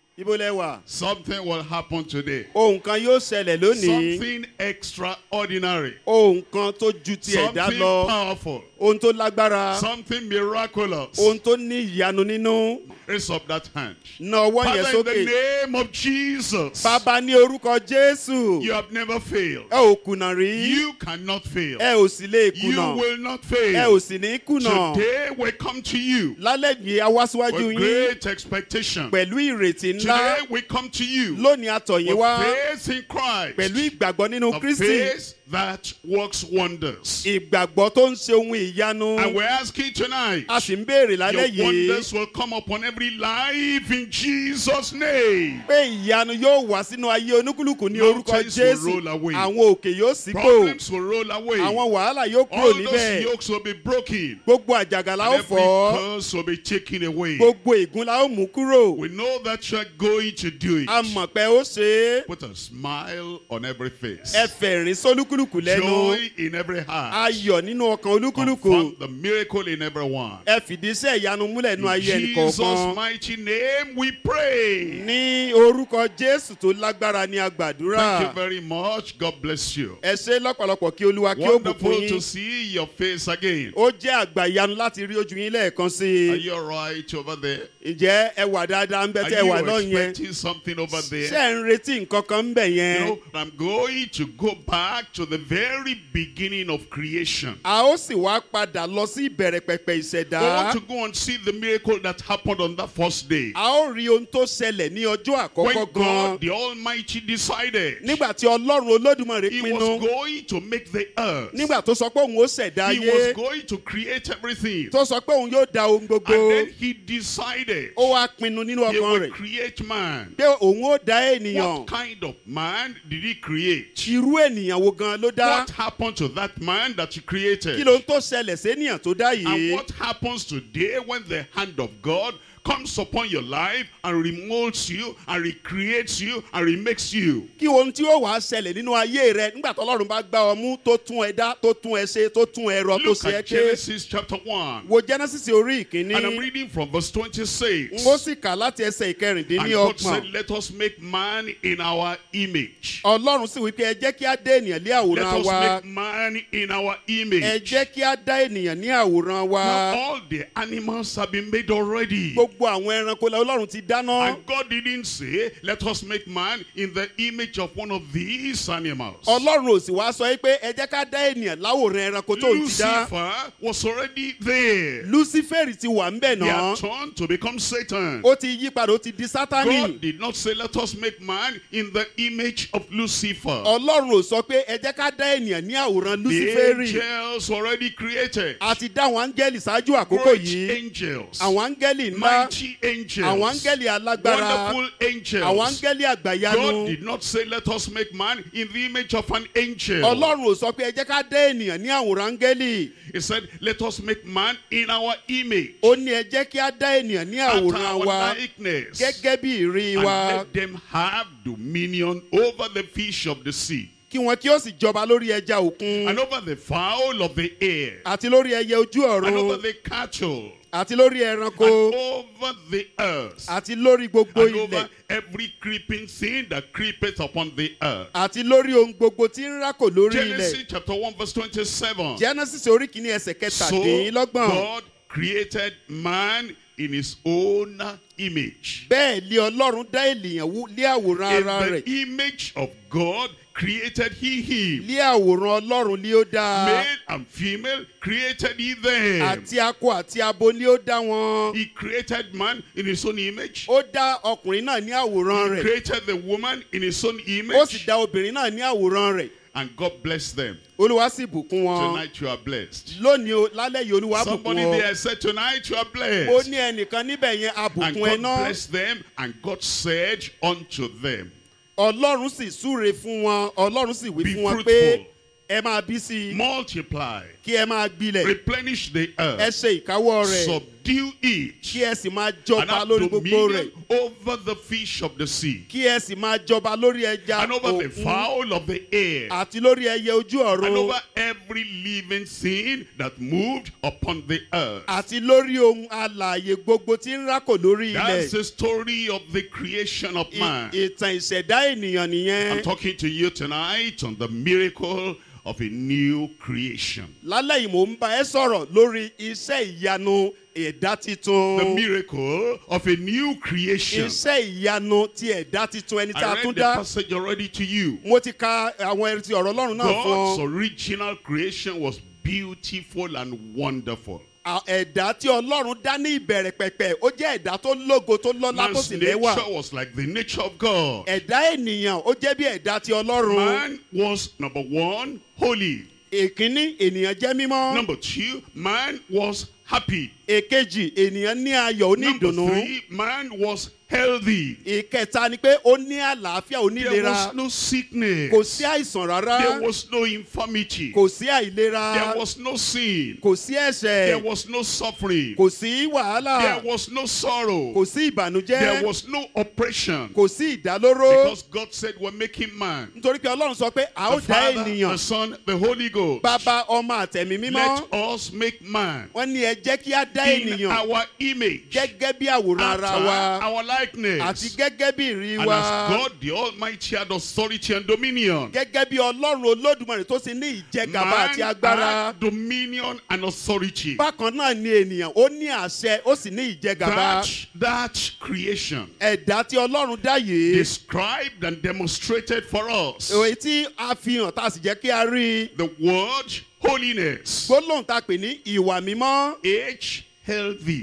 Ibo lẹ wà. Something will happen today. Ohun kan yóò ṣẹlẹ̀ lónìí. Something extraordinary. Ohun kan tó ju ti ẹ̀dá Something lọ. powerful. Ohun tó lágbára. Something miraculous. Ohun tó ní ìyanu nínú. Raise up that hand. Na ọwọ́ yẹn Father, in sókè. the name of Jesus, Bàbá ní orúkọ Jésù. you have never failed. Ẹ ò kùnà rí. You cannot fail. Ẹ ò sì lè You kùnà. will not Ẹ fail. ò sì ní kùnà. Today we come to you Lálẹ́ yìí a wá síwájú with yín great expectation. pẹ̀lú ìrètí ńlá. Today we come to you Lónìí a tọ̀ yín with wá faith in Christ. pẹ̀lú ìgbàgbọ́ nínú A Kristi. faith that works wonders. Ìgbàgbọ́ tó ń ṣe ohun ìyanu. And we're asking tonight, A sì ń béèrè your lálẹ́ yìí wonders will come upon every life in Jesus' name. pé ìyanu yóò wá sínú ayé olúkúlùkù ní orúkọ Mountains will Jésù. roll away. Àwọn òkè yóò sípò. Problems will roll away. Àwọn wàhálà yóò kúrò All those níbẹ̀. yokes will be broken. Gbogbo àjàgà la ó And every fọ́. curse will be taken away. Gbogbo ègún la ó mú kúrò. We know that you are going to do it. A mọ̀ pé ó ṣe é. Put a smile on every face. Ẹ fẹ̀rín sólúkúlùkù lẹ́nu. Joy in every heart. Ayọ̀ nínú ọkàn olúkúlùkù. Confirm the miracle in everyone. Ẹ fìdí iṣẹ́ ìyanu múlẹ̀ nínú ayé In Jesus' ẹnìkọ̀ọ̀kan. mighty name we pray. Ní orúkọ Jésù tó lágbára ni a Thank you gbàdúrà. very much. God bless you. Ẹ ṣé lọ́pọ̀lọpọ̀ kí Olúwa kí ó bùkún Wonderful to yín. see your face again. Ó jẹ́ àgbà ìyanu láti rí ojú yín lẹ́ẹ̀kan sí Are i. you all right over there? Ǹjẹ́ ẹ wà dáadáa ń bẹ Are tẹ́ ẹ wà you lọ́yìn yẹn? expecting something over Ṣé there? ẹ ń retí nǹkan kan ń bẹ̀ You yẹn? know, I'm going to go back to the very beginning of creation. A ó sì wá padà lọ sí ìbẹ̀rẹ̀ pẹ̀pẹ̀ I ìṣẹ̀dá. want to go and see the miracle that happened on that first day. A ó rí ohun tó ṣẹlẹ̀ ní ọjọ́ When àkọ́kọ́ God, gan. the Almighty, decided Nígbà tí Ọlọ́run Olódùmarè He was pinnu. going to make the earth. Nígbà tó sọ pé òun ó ṣẹ̀dá He ayé. was going to create everything. Tó sọ pé òun yóò dá ohun gbogbo. And then He decided Ó wá pinnu nínú He ọkàn would rẹ̀ create man. pé òun ó dá ènìyàn. What kind of man did He create? Irú ènìyàn wo gan ló dá? What happened to that man that He created? Kí ló ń tó ṣẹlẹ̀ sénìyàn tó dá And yìí? what happens today when the hand of God comes upon your life and remolds you and recreates you and remakes you? Kí ohun tí ó wàá ṣẹlẹ̀ nínú ayé rẹ nígbà tó Ọlọ́run bá gbá ọ mú tó tún ẹ dá tó tún ẹ ṣe tó tún ẹ rọ tó Look ṣe ẹ at ké. Genesis chapter 1. Wo Genesis orí ìkíní. And I'm reading from verse 26. N ó sì kà láti ẹsẹ̀ And God ìkẹrìndínlọ́gbọ̀n. said, let us make man in our image. Ọlọ́run sì wí pé ẹ jẹ́ kí á dá ènìyàn ní Let àwòrán us wa. make man in our Ẹ image. jẹ́ kí á dá ènìyàn ní àwòrán Now wa. all the animals have been made already. Gbogbo àwọn ẹranko la Ọlọ́run ti dáná. And God didn't say, let us make man in the image of one of these animals. Ọlọ́run ò sì wá sọ pé ẹ jẹ́ ká dá ènìyàn láwòrán ẹranko tó ń ti dá. Lucifer was already there. Lucifer ti wà ń bẹ̀ He had náà. turned to become Satan. Ó ti yí padà ó ti di Sátánì. God did not say, let us make man in the image of Lucifer. Ọlọ́run ò sọ pé ẹ jẹ́ ká dá ènìyàn ní àwòrán The Lucifer. angels already created. A ti dá àwọn áńgẹ́lì ṣáájú àkókò Great yìí. angels. Àwọn áńgẹ́lì ńlá. Mighty angels. Àwọn áńgẹ́lì alágbára. Wonderful angels. Àwọn áńgẹ́lì God àgbàyanu. did not say, let us make man in the image of an angel. Ọlọ́run ò sọ pé ẹ jẹ́ ká dá ènìyàn ní àwòrán áńgẹ́lì. He said, let us make man in our image. Ó ní ẹ jẹ́ kí á dá ènìyàn ní After àwòrán our wa likeness. gẹ́gẹ́ bí ìrí And wa. let them have dominion over the fish of the sea. Kí wọn kí ó sì jọba lórí ẹja òkun. And over the fowl of the air. Àti lórí ẹyẹ ojú And over ọ̀run. the cattle. Àti lórí And ẹranko. over the earth. Àti lórí gbogbo And ilẹ̀. over every creeping thing that creepeth upon the earth. Àti lórí ohun gbogbo tí ń rákò lórí Genesis ilẹ̀. chapter 1 verse 27. Genesis orí kìíní ẹsẹ̀ So kẹtàdínlọ́gbọ̀n. God created man in his own image. Bẹ́ẹ̀ ni Ọlọ́run dá ènìyàn lé àwòrán In ara the rẹ̀. image of God created he him. Lé àwòrán Ọlọ́run ni ó dá. Male and female created he them. Àti akọ àti abo ni ó dá wọn. He created man in his own image. Ó dá ọkùnrin náà ní àwòrán He rẹ̀. created the woman in his own Ó sì image. dá obìnrin náà ní àwòrán rẹ̀. And God blessed them. Olúwa sì bùkún wọn. Tonight you are blessed. Lónìí lálẹ́ yìí Olúwa bùkún Somebody wọn. there said tonight you are Ó blessed. ní ẹnìkan níbẹ̀ yẹn And àbùkún God ẹ náà. blessed them and God said unto them, Ọlọ́run sì súre fún wọn. Ọlọ́run sì wí be fún wọn pé fruitful, ẹ máa bí sí i. multiply, Kí ẹ máa gbilẹ̀. replenish the Ẹ earth, ṣe ìkáwọ́ rẹ̀. subdue it. kí ẹ sì máa And jọba have lórí gbogbo rẹ̀. dominion over the fish of the sea, Kí ẹ sì máa jọba lórí ẹja and over the òkun fowl of the air, àti lórí ẹyẹ ojú and ọ̀run over every living thing that moved upon the earth. àti lórí ohun alààyè gbogbo tí ń rákò lórí That's ilẹ̀. the story of the creation of man. Ìtàn ìṣẹ̀dá ènìyàn I'm nìyẹn. talking to you tonight on the miracle of a new creation. Lálẹ́ yìí mò ń bá ẹ sọ̀rọ̀ lórí iṣẹ́ ìyanu ẹ̀dá The titun. miracle of a new creation. Iṣẹ́ ìyanu ti ẹ̀dá titun ẹni tí I a read tún the dá. passage already to you. Mo ti ka àwọn ẹ̀rí ti ọ̀rọ̀ Ọlọ́run náà fún God's ọ. original creation was beautiful and wonderful. Ẹ̀dá tí Ọlọ́run dá ní ìbẹ̀rẹ̀ pẹ̀pẹ̀ ó jẹ́ ẹ̀dá tó lógo tó lọ́lá tó Man's sì nature lẹ́wà. was like the nature of God. Ẹ̀dá ènìyàn ó jẹ́ bí ẹ̀dá ti Ọlọ́run. Man was, number one, holy. Èkíní ènìyàn jẹ́ mímọ́. Number two, man was happy. Èkejì ènìyàn ní ayọ̀ ó ní Number ìdùnnú. three, man was healthy. Ìkẹta ni pé ó ní àlàáfíà ó ní There ìlera. was no sickness. Kò sí àìsàn rárá. There was no infirmity. Kò sí àìlera. There was no sin. Kò sí There ẹ̀ṣẹ̀. was no suffering. Kò sí wàhálà. There was no sorrow. Kò sí ìbànújẹ́. There was no oppression. Kò sí ìdálóró. Because God said we're making man. Nítorí pé Ọlọ́run sọ pé a ó The dá Father, ènìyàn. the Son, the Holy Ghost. Bàbá ọmọ àtẹ̀mí mímọ́. Let us make man Wọ́n ní ẹ jẹ́ kí á dá in ènìyàn our image, gẹ́gẹ́ bí àwòrán after ara wa our likeness. àti gẹ́gẹ́ bí ìrí And wa. as God the Almighty had authority and dominion, Gẹ́gẹ́ bí Ọlọ́run Olódùmarè tó sì ní ìjẹgàba man àti agbára. had dominion and authority. Bákan náà ni ènìyàn ó ní àṣẹ ó sì ní ìjẹgàba. That creation Ẹ̀dá tí Ọlọ́run dá yìí. described and demonstrated for us Èyí tí a fi hàn tá a sì jẹ́ kí a rí. the word holiness. Gbólóhùn tá a pè ní ìwà mímọ́. Healthy.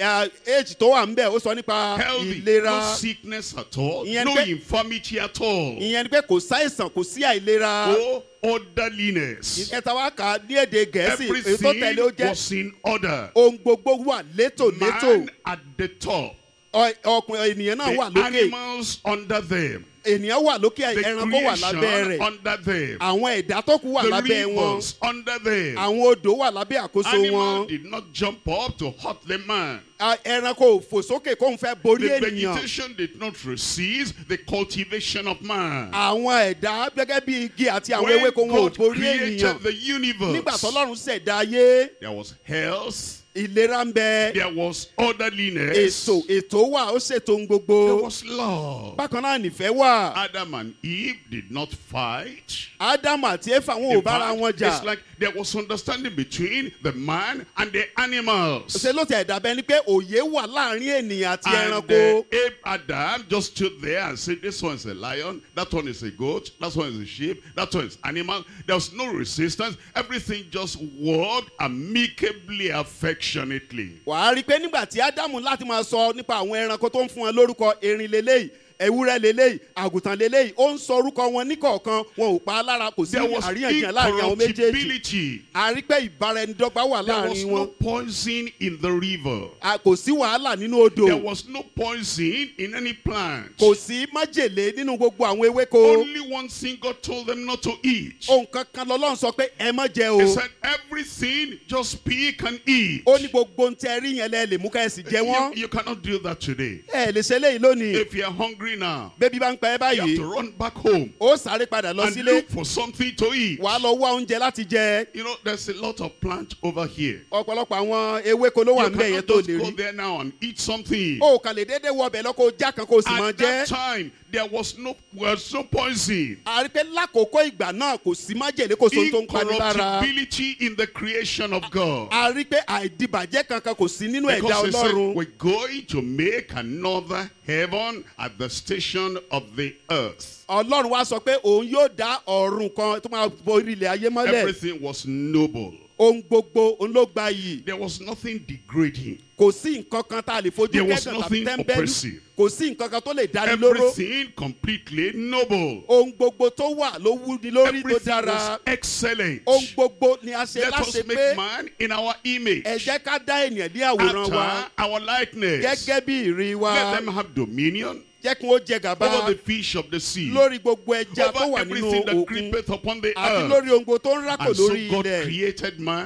Èjì tó wà ń bẹ̀ ó sọ nípa Healthy. ìlera. No sickness at all. Ìyẹn No pé- infirmity at all. Ìyẹn ni pé kò sáìsàn kò sí àìlera. Oh, orderliness. Ìkẹta wa kà á ní èdè Gẹ̀ẹ́sì èyí tó Everything tẹ̀lé ó jẹ́ was in order. ohun gbogbo wà létòlétò. Man at the top. Ọkùnrin ènìyàn náà wà The lókè. animals under them. Ènìyàn wà lókè The ẹranko wà lábẹ́ creation rẹ̀. under them. Àwọn ẹ̀dá tó kù wà The lábẹ́ wọn. rivers under them. Àwọn odò wà lábẹ́ àkóso Animal wọn. did not jump up to hurt the man. Ẹranko ò fò sókè kóun fẹ́ borí The ènìyàn. vegetation did not resist the cultivation of man. Àwọn ẹ̀dá gẹ́gẹ́ bí igi àti àwọn When ewéko wọn ò God borí created ènìyàn. the universe, Nígbà tọ́lọ́run ṣẹ̀dá ayé, there was health, ìlera ń bẹ. there was orderliness, Ètò wà ó ṣètò ohun there gbogbo. was love. Bákan náà nìfẹ́ wà. Adam and Eve did not fight. Ádámù àti Éfà wọn ò In bára fact, wọn it's jà. like there was understanding between the man and the animals. Ṣé ló ti ẹ̀dá bẹ́ẹ̀ ni pé òye wà láàrin ènìyàn àti And ẹranko. Adam just stood there and said, this one is a lion, that one is a goat, that one is a sheep, that one is animal. There was no resistance. Everything just worked amicably, affectionately. Wàá rí i pé nígbà tí Ádámù láti máa sọ nípa àwọn ẹranko tó ń fún wọn lórúkọ erin leléyìí ewúrẹ́ leléyìí àgùntàn leléyìí ó ń sọ orúkọ wọn níkọ̀ọ̀kan wọn ò pa á lára kò sí There was àríyànjiyàn láàrin àwọn méjèèjì. incorruptibility. A rí pé ìbáraẹnidọ́gba wà There was láàrin no wọn. poison in the river. Kò sí wàhálà nínú odò. There was no poison in any plant. Kò sí májèlé nínú gbogbo àwọn ewéko. Only one thing God told them not to eat. Ohun kankan lọ́lọ́run sọ pé ẹ má jẹ He o. said, everything just pick and eat. Ó ní gbogbo ohun tí ẹ rí yẹn lẹ lè mú ká ẹ sì jẹ wọ́n. You cannot do that today. Ẹ lè ṣe léyìí lónìí. If you are hungry now, Bébí bá ń pa ẹ́ you have báyìí. to run back home Ó sáré padà lọ and sílé. look for something to eat. Wàá lọ wá oúnjẹ láti jẹ. You know, there's a lot of plant over here. Ọ̀pọ̀lọpọ̀ àwọn ewéko ló wà You ń bẹ̀ yẹn cannot tó just lè go rí. there now and eat something. O kàn lè déédéé wọ ọbẹ̀ lọ́kọ̀ já kan kó o sì máa At that jẹ́. time, there was no poison. A rí pé lákòókò ìgbà náà kò sí májèlé kò sóhun tó ń pani lára. Incorruptibility in the creation of God. A rí pé àìdìbàjẹ́ kankan kò sí nínú ẹ̀dá Because he said, Ọlọ́run. we're going to make another heaven at the station of the earth. Ọlọ́run wá sọ pé òun yóò dá ọ̀run kan tó máa borí ilẹ̀ ayé mọ́lẹ̀. Everything was noble. Ohun gbogbo òun ló gba yìí. There was nothing degrading. Kò sí nǹkan kan tá a lè fojú There was kẹ́gàn tàbí nothing tẹ́ńbẹ́lú. oppressive. Kò sí nǹkan kan tó lè dáni lóró. Everything completely noble. Ohun gbogbo tó wà ló wúni lórí tó Everything dára. was excellent. Ohun gbogbo ni a ṣe Let us láṣẹ make pé man in our image, ẹ jẹ́ ká dá ènìyàn ní àwòrán wa after our likeness. gẹ́gẹ́ bí ìrí wa. Let them have dominion Jẹ́ kí wọ́n jẹ gàba over the fish of the sea, lórí gbogbo ẹja tó over wà nínú everything that òkun creepeth upon the àti earth. lórí ohun gbogbo tó ń rákò And so lórí God ilẹ̀. created man.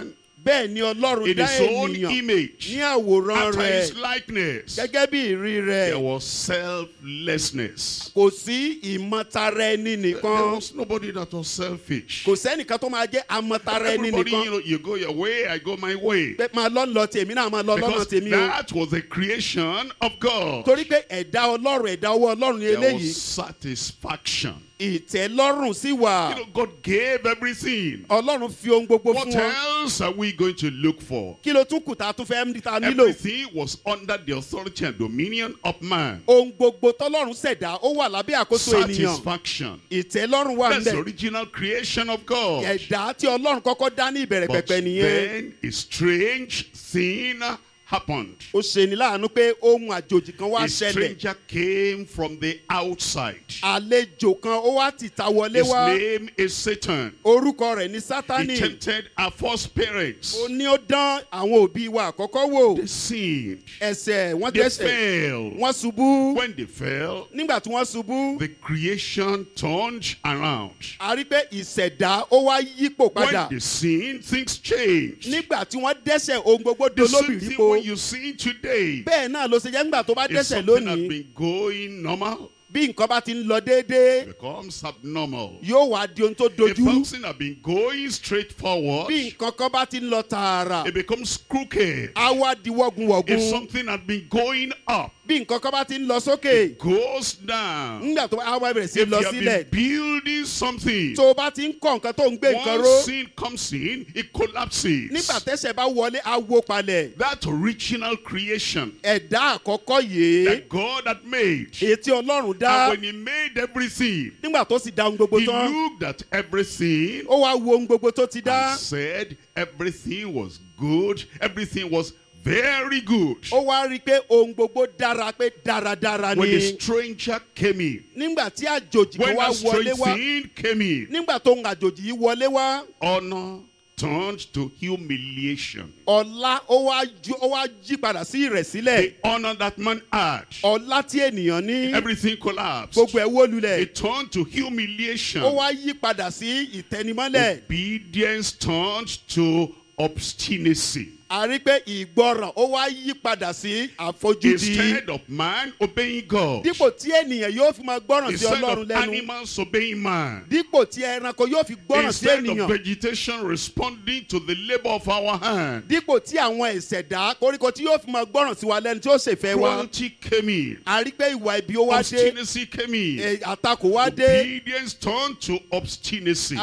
bẹ́ẹ̀ ni Ọlọ́run In dá his own ènìyàn image, ní àwòrán after rẹ̀ his likeness, gẹ́gẹ́ bí ìrí there rẹ̀. was selflessness. Kò sí ìmọ̀tara ẹni There nìkan. was nobody that was selfish. Kò sẹ́nìkan tó máa jẹ́ amọ̀tara ẹni Everybody, nìkan. you go your way, I go my way. Pé máa lọ tèmi náà máa lọ lọ́nà Because tèmi o. that was the creation of God. Torí pé ẹ̀dá Ọlọ́run ẹ̀dá ọwọ́ Ọlọ́run ni There eléyìí. was satisfaction. Ìtẹ́lọ́rùn sí wà. God gave everything. Ọlọ́run fi ohun gbogbo What fún wọn. else are we going to look for? Kí ló tún kù tá a tún fẹ́ ta nílò? Everything was under the authority and dominion of man. Ohun gbogbo tọ́lọ́run ṣẹ̀dá ó wà lábẹ́ àkóso ènìyàn. Satisfaction. Ìtẹ́lọ́rùn wà That's the níbẹ̀. original creation of God. Ẹ̀dá tí Ọlọ́run kọ́kọ́ dá ní ìbẹ̀rẹ̀ But pẹ̀pẹ̀ nìyẹn. then a strange thing happened. Ó ṣe ní láàánú pé ohun àjòjì kan wá A ṣẹlẹ̀. stranger came from the outside. Àlejò kan ó wá tìta wọlé His wá. name is Satan. Orúkọ rẹ̀ ní He Sátánì. tempted our first parents. Ó ní ó dán àwọn òbí wa àkọ́kọ́ wò. They sinned. Ẹ̀ṣẹ̀ wọ́n They dẹ́ṣẹ̀. fell. Wọ́n ṣubú. When they fell, Nígbà tí wọ́n ṣubú, the creation turned around. a rí pé ìṣẹ̀dá ó wá yípo padà. When they sinned, things changed. Nígbà tí wọ́n dẹ́ṣẹ̀ ohun gbogbo The same thing dolóbìrípo. when you sin today. Bẹ́ẹ̀ náà ló ṣe jẹ́ nígbà tó bá If dẹ́ṣẹ̀ something has lónìí. been going normal, Bí nǹkan bá ti ń lọ déédéé, becomes abnormal. yóò wá di ohun tó If dojú. something has been going straight forward, Bí nǹkan kan bá ti ń lọ tààrà, it becomes crooked. á wá di If wọ́gunwọ̀gun. something has been going up, Bí nǹkan kan bá ti ń lọ sókè, goes down. nígbà tó á wá bẹ̀rẹ̀ sí If lọ you have sílẹ̀. been building something, Tó o bá ti ń kọ́ nǹkan tó ń gbé nǹkan ró, once sin comes in, it collapses. nígbà tẹ́ṣẹ̀ bá wọlé, á wó palẹ̀. That original creation Ẹ̀dá àkọ́kọ́ yìí, that God had made, èyí tí Ọlọ́run dá, and when He made everything, nígbà tó sì dá ohun gbogbo He tán, looked at everything ó wá wo ohun gbogbo tó ti dá. and said everything was good, everything was very good. Ó wá rí i pé ohun gbogbo dára pé dáradára When the ni. stranger came in, Nígbà tí àjòjì kan when wá that wọlé strange wá, thing came in, nígbà tó ń àjòjì yìí wọlé wá, honor turned to humiliation. ọlá ó wá yí padà sí ìrẹ̀sílẹ̀. The honor that man had, Ọlá tí ènìyàn ní, everything collapsed. gbogbo ẹ̀ wó lulẹ̀. It turned to humiliation. Ó wá yí padà sí ìtẹnimọ́lẹ̀. Obedience turned to obstinacy. A rí pé ìgbọràn ó wá yí padà sí àfojúdi. Instead of man obeying God, Dípò tí ènìyàn yóò fi máa gbọ́ràn sí instead Ọlọ́run of lẹ́nu. animals obeying man, Dípò tí ẹranko yóò fi gbọ́ràn sí instead of ènìyàn. vegetation responding to the labor of our hand, Dípò tí àwọn ìṣẹ̀dá koríko tí yóò fi máa gbọ́ràn sí wa lẹ́nu tí ó ṣèfẹ́ wa. cruelty came in, A rí pé ìwà ibi ó wá dé. obstinacy came in, Àtakò wá dé. obedience turned to obstinacy.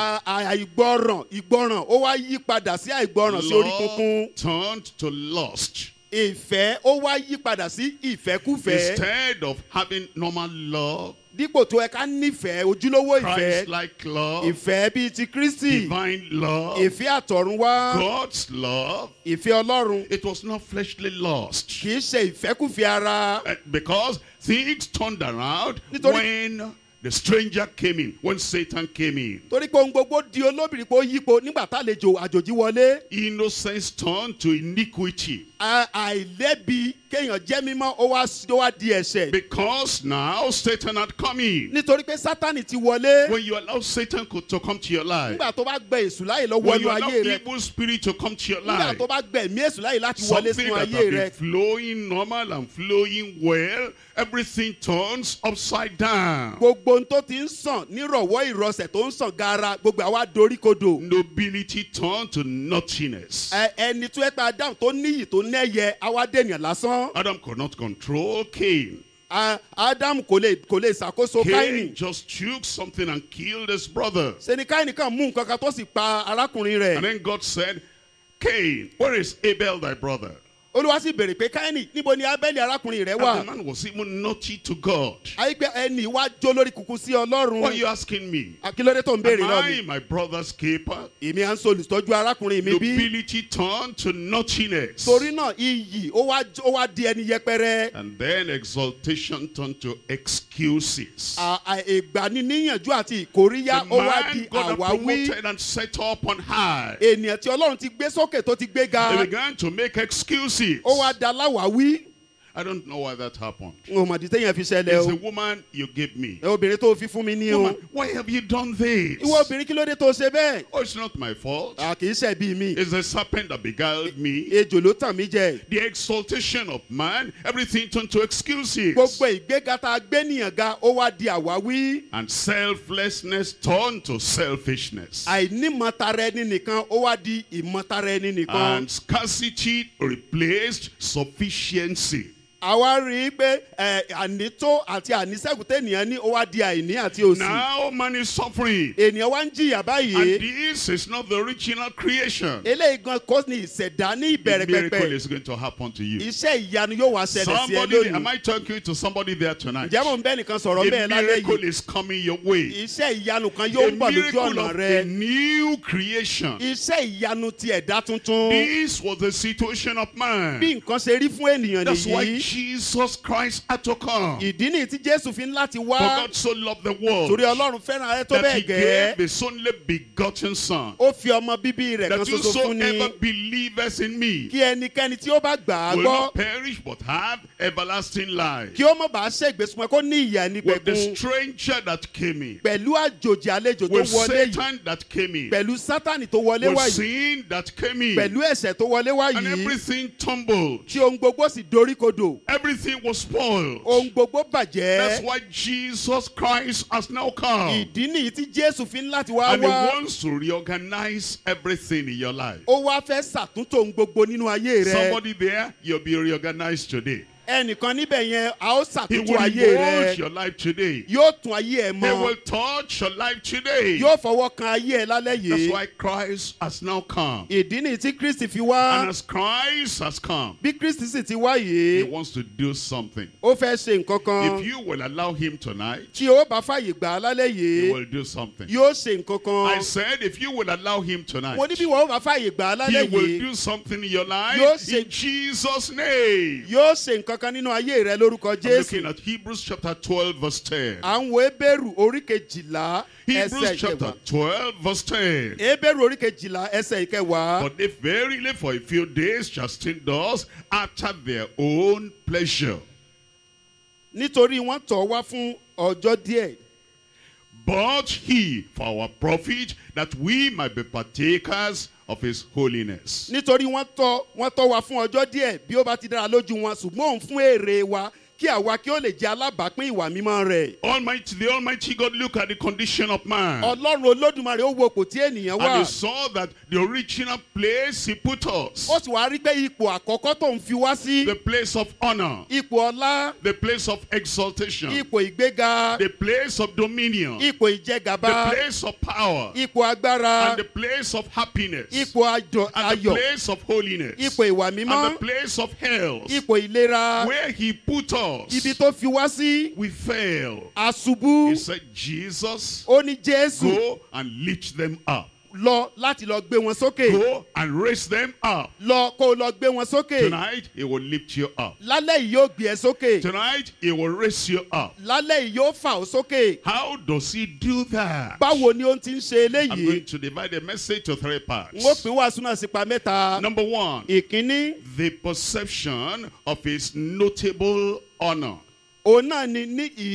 Ìgbọràn ó wá yí padà sí àìgbọràn sí orí kunkun. Love turned to lust. Ìfẹ́ ó wá yí padà sí ìfẹ́kúfẹ́. Instead of having normal love, Dípò tó ẹ ká nífẹ̀ẹ́ ojúlówó ìfẹ́. Christ-like love, Ìfẹ́ bíi ti Kristi. divine love, Ìfẹ́ àtọ̀runwá. God's love, Ìfẹ́ Ọlọ́run. it was not fleshly lust. Kì í ṣe ìfẹ́kúfẹ́ ara. Because things turned around Nítorí- when the stranger came in, when Satan came in. Torí pé ohun gbogbo di olóbìnrin pé ó yípo nígbà tálejò àjòjì wọlé. Innocence turned to iniquity. Àìlẹ́bi kéèyàn jẹ́ mímọ́ ó wá di ẹ̀ṣẹ̀. Because now Satan had come in. Nítorí pé Sátánì ti wọlé. When you allow Satan to come to your life, Nígbà tó bá gbẹ èṣù láyè lọ when wọnú you allow ayé rẹ. evil spirit to come to your Nígbà life, tó bá gbẹ ẹ̀mí èṣù láyè láti wọlé something sínú that ayé has been rẹ. flowing normal and flowing well, everything turns upside down. Gbogbo ohun tó ti ń sàn nírọ̀wọ́ ìrọsẹ̀ tó ń sàn gaara gbogbo àwa dorí kodò. Nobility turned to nothingness. Ẹni tó ẹ pa Ádámù tó níyì tó nẹ́yẹ àwa dènìyàn lásán. Adam could not control Cain. Ádámù kò lè ṣàkóso Cain Káínì. just took something and killed his brother. Ṣé ni Káínì kan mú nǹkan kan tó sì pa arákùnrin rẹ̀. And then God said, Cain, where is Abel thy brother? Olúwa sì béèrè pé Káínì níbo ni Ábẹ́lì arákùnrin rẹ̀ And wà. the man was even naughty to God. Ayé pé ẹni wá jó lórí kùkù sí Ọlọ́run. What are you asking me? Akílódé tó ń béèrè Am náà I ni. my brother's keeper? Èmi à ń solùtọ́jú arákùnrin mi bí. Nobility turned to nothingness. Torí náà iyì ó wá di ẹni yẹpẹrẹ. And then exaltation turned to excuses. Ìgbaniníyànjú àti ìkóríyá The ó wá di man God had àwáwí. promoted and set up on high. Ènìyàn tí Ọlọ́run ti gbé sókè tó ti gbé They ga. began to make excuses. Ó wá da láwàwí. I don't know why that happened. n ò mọ̀dí téèyàn fi ṣẹlẹ̀ It's o. a woman you gave me. Obìnrin tó fi fún mi ní o. Woman, why have you done this? Ìwọ obìnrin kí ló dé tó ṣe bẹ́ẹ̀? Oh, it's not my fault. Kì í ṣẹ̀bi mi. It's the serpent that beguiled me. Ejò ló tàn mí jẹ. The exaltation of man, everything turned to excuses. Gbogbo ìgbéga tá a gbé nìyàn ga ó wá di àwáwí. And selflessness turned to selfishness. Àìnímọ̀tara ẹni nìkan ó wá di ìmọ̀tara ẹni nìkan. And scarcity replaced sufficiency. Àwa rí i pé ànító àti àníṣẹ́kù tẹ́nìyàn ní ó wá di àìní àti òṣì. Now man is suffering. Ènìyàn wá ń jìyà And báyìí. this is not the original creation. Eléyìí gan kò ní ìṣẹ̀dá ní A ìbẹ̀rẹ̀ miracle pẹ̀pẹ̀. is going to happen to you. Iṣẹ́ ìyanu yóò wá ṣẹlẹ̀ sí ẹ Somebody, am lónìí. I talking to somebody there tonight? Ǹjẹ́ mò ń bẹ́ nìkan sọ̀rọ̀ A bẹ́ẹ̀ lálẹ́ miracle yìí? is coming your way. Iṣẹ́ ìyanu kan A yóò ń bọ̀ lójú miracle ọ̀nà of rẹ. a new creation. Iṣẹ́ ìyanu ti ẹ̀dá tuntun. This was the situation of man. Bí nǹkan ṣe rí fún ènìyàn That's why nìyí. Jesus Christ had to come. Ìdí nìyí tí Jésù fi ń láti For wá. God so loved the world Torí Ọlọ́run fẹ́ràn ayé tó that he bẹ́ẹ̀ gave gẹ́. his only begotten son. Ó fi ọmọ bíbí rẹ̀ kan That ṣoṣo fún ni. whosoever believers in me Kí ẹnikẹ́ni tí ó bá gbà á will gbọ́. not perish but have everlasting life. Kí ó má bàa ṣègbè sùnmọ́ kó ní ìyà ní With the pẹ̀kun. stranger that came in. Pẹ̀lú àjòjì àlejò tó With wọlé yìí. Satan that came in. Pẹ̀lú Sátánì tó wọlé With wá yìí. sin that came in. Pẹ̀lú ẹ̀ṣẹ̀ tó wọlé wá And yìí. everything tumbled. Tí ohun gbogbo sì doríkodò. Everything was spoiled. Ohun gbogbo That's bàjẹ́. why Jesus Christ has now come. Ìdí nìyí tí Jésù fi ń láti wá And he wá. wants to reorganize everything in your life. Ó wá fẹ́ ṣàtúntò ohun gbogbo nínú ayé rẹ. Somebody there, you'll be reorganized today. Ẹnìkan níbẹ̀ yẹn a ó He ṣàtúntò will ayé mold rẹ. your life today. Yóò tún ayé ẹ He mọ́. will touch your life today. Yóò fọwọ́ kan ayé ẹ lálẹ́ That's yìí. why Christ has now come. Ìdí nìyí tí Kristi fi And wá. as Christ has come, Bí Kristi sì ti wá he yìí. wants to do something. Ó fẹ́ ṣe nǹkan If kan. you will allow him tonight, Tí ó bá fàyè gbà á lálẹ́ he yìí. will do something. Yóò ṣe nǹkan I kan. said, if you will allow him tonight, Mo ní bí wọ́n bá fàyè gbà á he lálẹ́ will yìí. do something in your life Yóò ṣe- in Jesus' name. Yóò ṣe nǹkan kan nínú ayé rẹ lórúkọ I'm Jésù. looking at Hebrews chapter 12 verse 10. À ń wo Hébérù orí kejìlá Hebrews ẹsẹ̀ chapter ìkẹwàá. 12 verse 10. Hébérù orí kejìlá ẹsẹ̀ ìkẹwàá. But they verily for a few days chastened us after their own pleasure. Nítorí wọ́n tọ̀ wá fún ọjọ́ díẹ̀. But he for our profit, that we might be partakers of his holiness. Nítorí wọ́n tọ̀ wá fún ọjọ́ díẹ̀ bí ó bá ti dára lójú wọn ṣùgbọ́n òun fún èrè wa kí àwa kí ó lè jẹ́ alábàápín ìwà mímọ́ rẹ̀. The Almighty God looked at the condition of man. Ọlọ́run Olódùmarè ó wo ipò tí ènìyàn And wà. he saw that the original place he put us, Ó sì wá rí pé ipò àkọ́kọ́ tó ń fi wá sí. the place of honor, Ipò ọlá, the place of exaltation, ipò ìgbéga, the place of dominion, ipò the ìjẹgàba, place of power, ipò agbára, and the place of happiness, ipò and the ayọ̀, place of holiness, ipò ìwà and mímọ́, the place of health. ipò ìlera, Where he put us, ibi tó fi wá sí. we fail. Àṣubú. He said, Jesus, Ó ní Jésù go and lift them up. lọ láti lọ gbé wọn sókè. Go and raise them up. Lọ kó o lọ gbé wọn sókè. Tonight, he will lift you up. Lálẹ́ yìí yóò gbé ẹ sókè. Tonight, he will raise you up. Lálẹ́ yìí yóò fà ó sókè. How does he do that? Báwo ni ó ti ń ṣe I'm eléyìí? going to divide the message to 3 N ó parts. pín wàásù náà sípa mẹ́ta. Number 1, Ìkíní, the perception of his notable honor. òun náà ni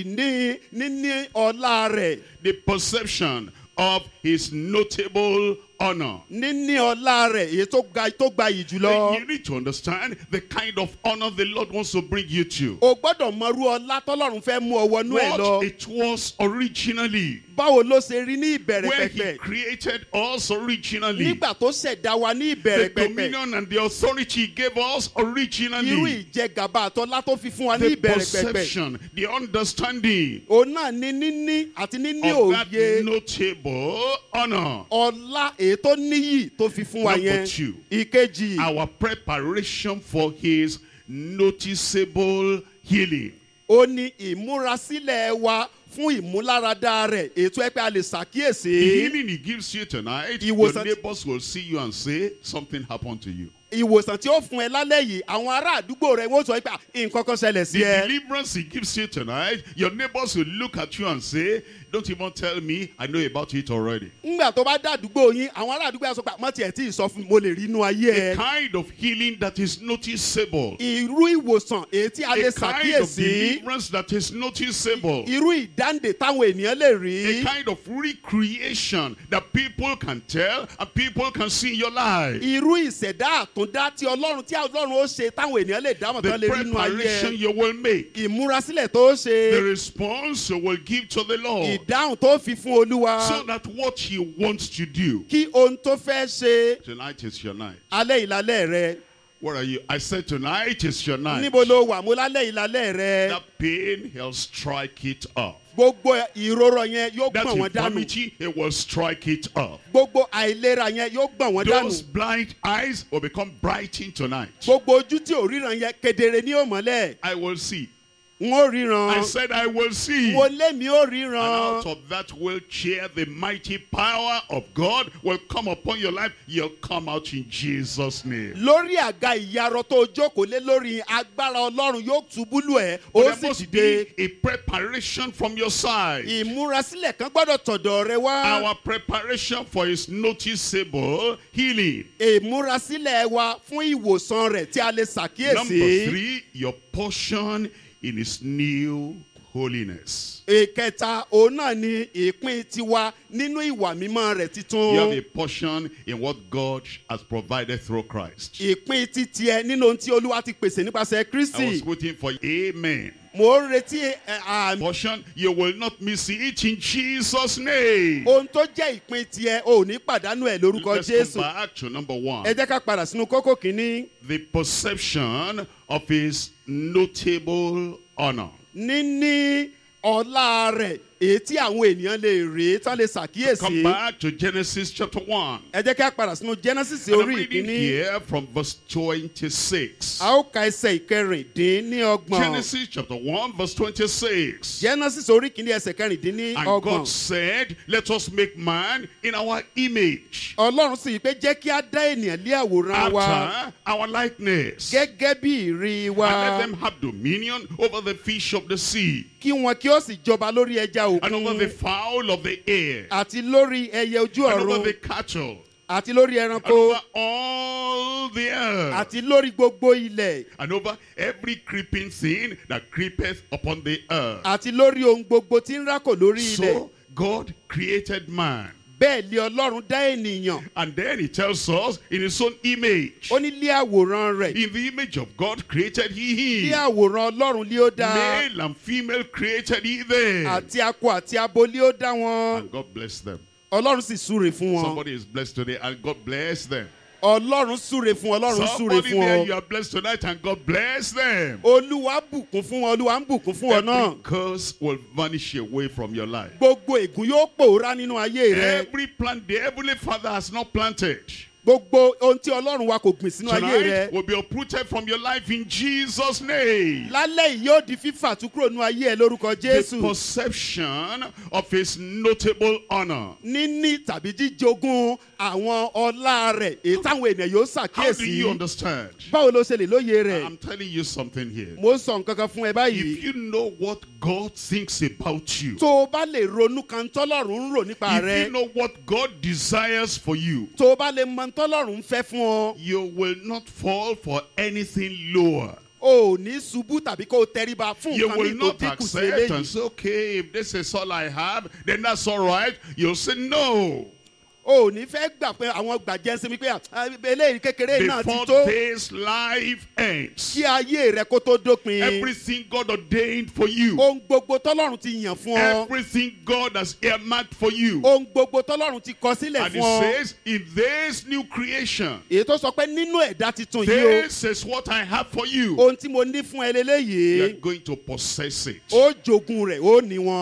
níní ọlá rẹ̀. The perception of his notable honor. Níní ọlá rẹ̀ èyí tó gbayì jùlọ. You need to understand the kind of honor the Lord wants to bring you to. O gbọ́dọ̀ mọrú ọlá tọ́lọ́run fẹ́ mú ọ wọnú ẹ̀ lọ. What it was originally. Báwo ló ṣe rí ní ìbẹ̀rẹ̀ Where he pẹ̀pẹ̀? created us originally. Nígbà tó ṣẹ̀dá wa ní The ìbẹ̀rẹ̀ pẹ̀pẹ̀. dominion and the authority he gave us Irú originally. ìjẹgàba àtọlá tó fi fún wa ní The ìbẹ̀rẹ̀ pẹ̀pẹ̀. perception, the understanding Òun náà ní níní àti níní of that òye notable honor. ọlá èyí tó níyì tó fi fún wa Number yẹn. 2, Ìkejì, our preparation for his noticeable healing. ó ní ìmúrasílẹ̀ wa fún ìmúláradá rẹ̀ ètò ẹ pé a lè The ṣàkíyèsí. healing he gives you tonight, your Ìwòsàn- neighbors will see you and say, something happened to you. ìwòsàn tí ó fún ẹ lálẹ́ yìí àwọn ará àdúgbò rẹ wọ́n sọ pé nǹkan kan ṣẹlẹ̀ sí The ẹ. deliverance he gives you tonight, your neighbors will look at you and say, don't even tell me, I know about it already. ńgbà tó bá dá àdúgbò yín àwọn ará àdúgbò yẹn sọ pé àmọ́ tiẹ̀ tí ì sọ fún mi mo lè rí inú ayé A ẹ. kind of healing that is noticeable. irú ìwòsàn èyí tí a lè A kind of ṣàkíyèsí. deliverance that is noticeable. irú ìdáǹdè táwọn ènìyàn lè A rí. kind of recreation that people can tell and people can see in your life. irú ìṣẹ̀dá àtúndá tí ọlọ́run ó ṣe táwọn ènìyàn lè dámọ̀ The tán lè rí inú ayé preparation ẹ. you will make. ìmúrasílẹ̀ tó The ṣe. response you will give to the Lord. ìdáhùn tó fi fún olúwa. So that what he wants to do. kí ohun tó fẹ́ ṣe. Tonight is your night. alẹ́ ìlálẹ́ rẹ. Where are you? I said tonight is your night. níbo ló wà mo lálẹ́ ìlálẹ́ rẹ. That pain, he'll strike it off. gbogbo ìrora yẹn yóò That gbọ̀n wọ́n dànù. infirmity, he will strike it off. gbogbo àìlera yẹn yóò gbọ̀n wọ́n Those dànù. blind eyes will become brightened tonight. gbogbo ojú tí ò ríran yẹn kedere ní òmọ́lẹ̀. I will see. n ó I ríran. said I will see. mo lémi ó And ríran. out of that wheelchair, the mighty power of God will come upon your life. You'll come out in Jesus' name. lórí àga ìyarọ tó jókòó lé lórí agbára ọlọ́run yóò túbú lù ẹ́ ó But there sì must dìde. be a preparation from your side. ìmúrasílẹ̀ kan gbọ́dọ̀ tọ̀dọ̀ rẹ wá. Our preparation for his noticeable healing. ìmúrasílẹ̀ wa fún ìwòsàn rẹ̀ tí a lè Number ṣàkíyèsí. 3, your portion in his new holiness. ìkẹta òun náà ni ìpín tiwa nínú ìwà mímọ́ rẹ̀ You have a titun. portion in what God has provided through Christ. ìpín titi ẹ nínú ohun tí olúwa ti pèsè nípasẹ̀ I was kristi. waiting for amen. mo ń retí àmì. Portion, you will not miss it in Jesus' name. ohun tó jẹ́ ìpín tiẹ̀ ò ní pàdánù ẹ̀ lórúkọ Let's come jésù. back to number 1. ẹ jẹ́ ká padà sínú kókó kínní. The perception of his notable honor. níní ọlá rẹ̀ èyí tí àwọn ènìyàn lè rí tán lè Come ṣàkíyèsí. back to Genesis chapter 1. ẹ jẹ́ ká padà sínú genesis And I'm orí reading ìkíní. here from verse 26. a ó ka ẹsẹ̀ ìkẹrìndínlọ́gbọ̀n. Genesis chapter 1 verse 26. genesis orí ìkíní ẹsẹ̀ And kẹrìndínlọ́gbọ̀n. God said, let us make man in our image, ọlọ́run sì pé jẹ́ kí á dá ènìyàn lé àwòrán wa after our likeness, gẹ́gẹ́ bí ìrí wa and let them have dominion over the fish of the sea, kí wọn kí ó sì jọba lórí ẹja and over the òkun fowl of the air, àti lórí ẹyẹ ojú and over ọ̀run the cattle, àti lórí and ẹranko over all the earth, àti lórí gbogbo ilẹ̀ and over every creeping thing that creepeth upon the earth. àti lórí ohun gbogbo tí ń rákò lórí ilẹ̀. So God created man. bẹ́ẹ̀ lé ọlọ́run dá ènìyàn. And then he tells us in his own image. ó ní lé àwòrán rẹ̀. In the image of God created he lé him. àwòrán ọlọ́run lé ó dá. Male and female created he them. àti akọ àti abo lé ó dá wọn. And God blessed them. ọlọ́run sì súre fún wọn. Somebody is blessed today and God bless them. ọlọ́run súre fún ọlọ́run súre Somebody fún there, you ọ. are blessed tonight and God bless them. olúwa bùkún fún wọn olúwa ń bùkún fún ọ Every náà. curse will vanish away from your life. gbogbo ègún yóò pòórá nínú ayé rẹ. Every plant the Heavenly Father has not planted, gbogbo ohun tí ọlọ́run wa kò gbìn sínú ayé tonight rẹ. will be uprooted from your life in Jesus' name. lálẹ́ yìí yóò di fífà tú kúrò nínú ayé ẹ lórúkọ The jésù. perception of his notable honor. níní tàbí jíjogún àwọn ọlá rẹ̀ èyí táwọn ènìyàn yóò How do you ṣàkíyèsí. understand? báwo ló ṣe lè lóye rẹ̀. I'm telling you something here. mo sọ nǹkan kan fún ẹ If báyìí. you know what God thinks about you, tó o bá lè ronú kan tọ́lọ́run ń rò nípa if you rẹ. know what God desires for you, tó o bá lè mọ tọ́lọ́run ń fẹ́ fún ọ. you will not fall for anything lower. o ò ní ṣubú tàbí kó o tẹríba fún You nǹkan will mi tó not dínkù sí accept and eléyìí. say, okay, if this is all I have, then that's all right. You'll say no. o ò ní fẹ́ gbà pé àwọn gbàjẹ́ sinmi pé eléyìí kékeré náà ti Before tó. this life ends, kí ayé rẹ kó tó dópin. everything God ordained for you, ohun gbogbo tọ́lọ́run ti yàn fún ọ. everything God has earmarked for you, ohun gbogbo tọ́lọ́run ti kọ sílẹ̀ and he fún ọ. says, in this new creation, èyí tó sọ pé nínú ẹ̀dá titun yìí o. this is what I have for you. ohun tí mo ní fún ẹ You are leléyìí. going to possess it. ó jogun rẹ̀ ó ní wọn.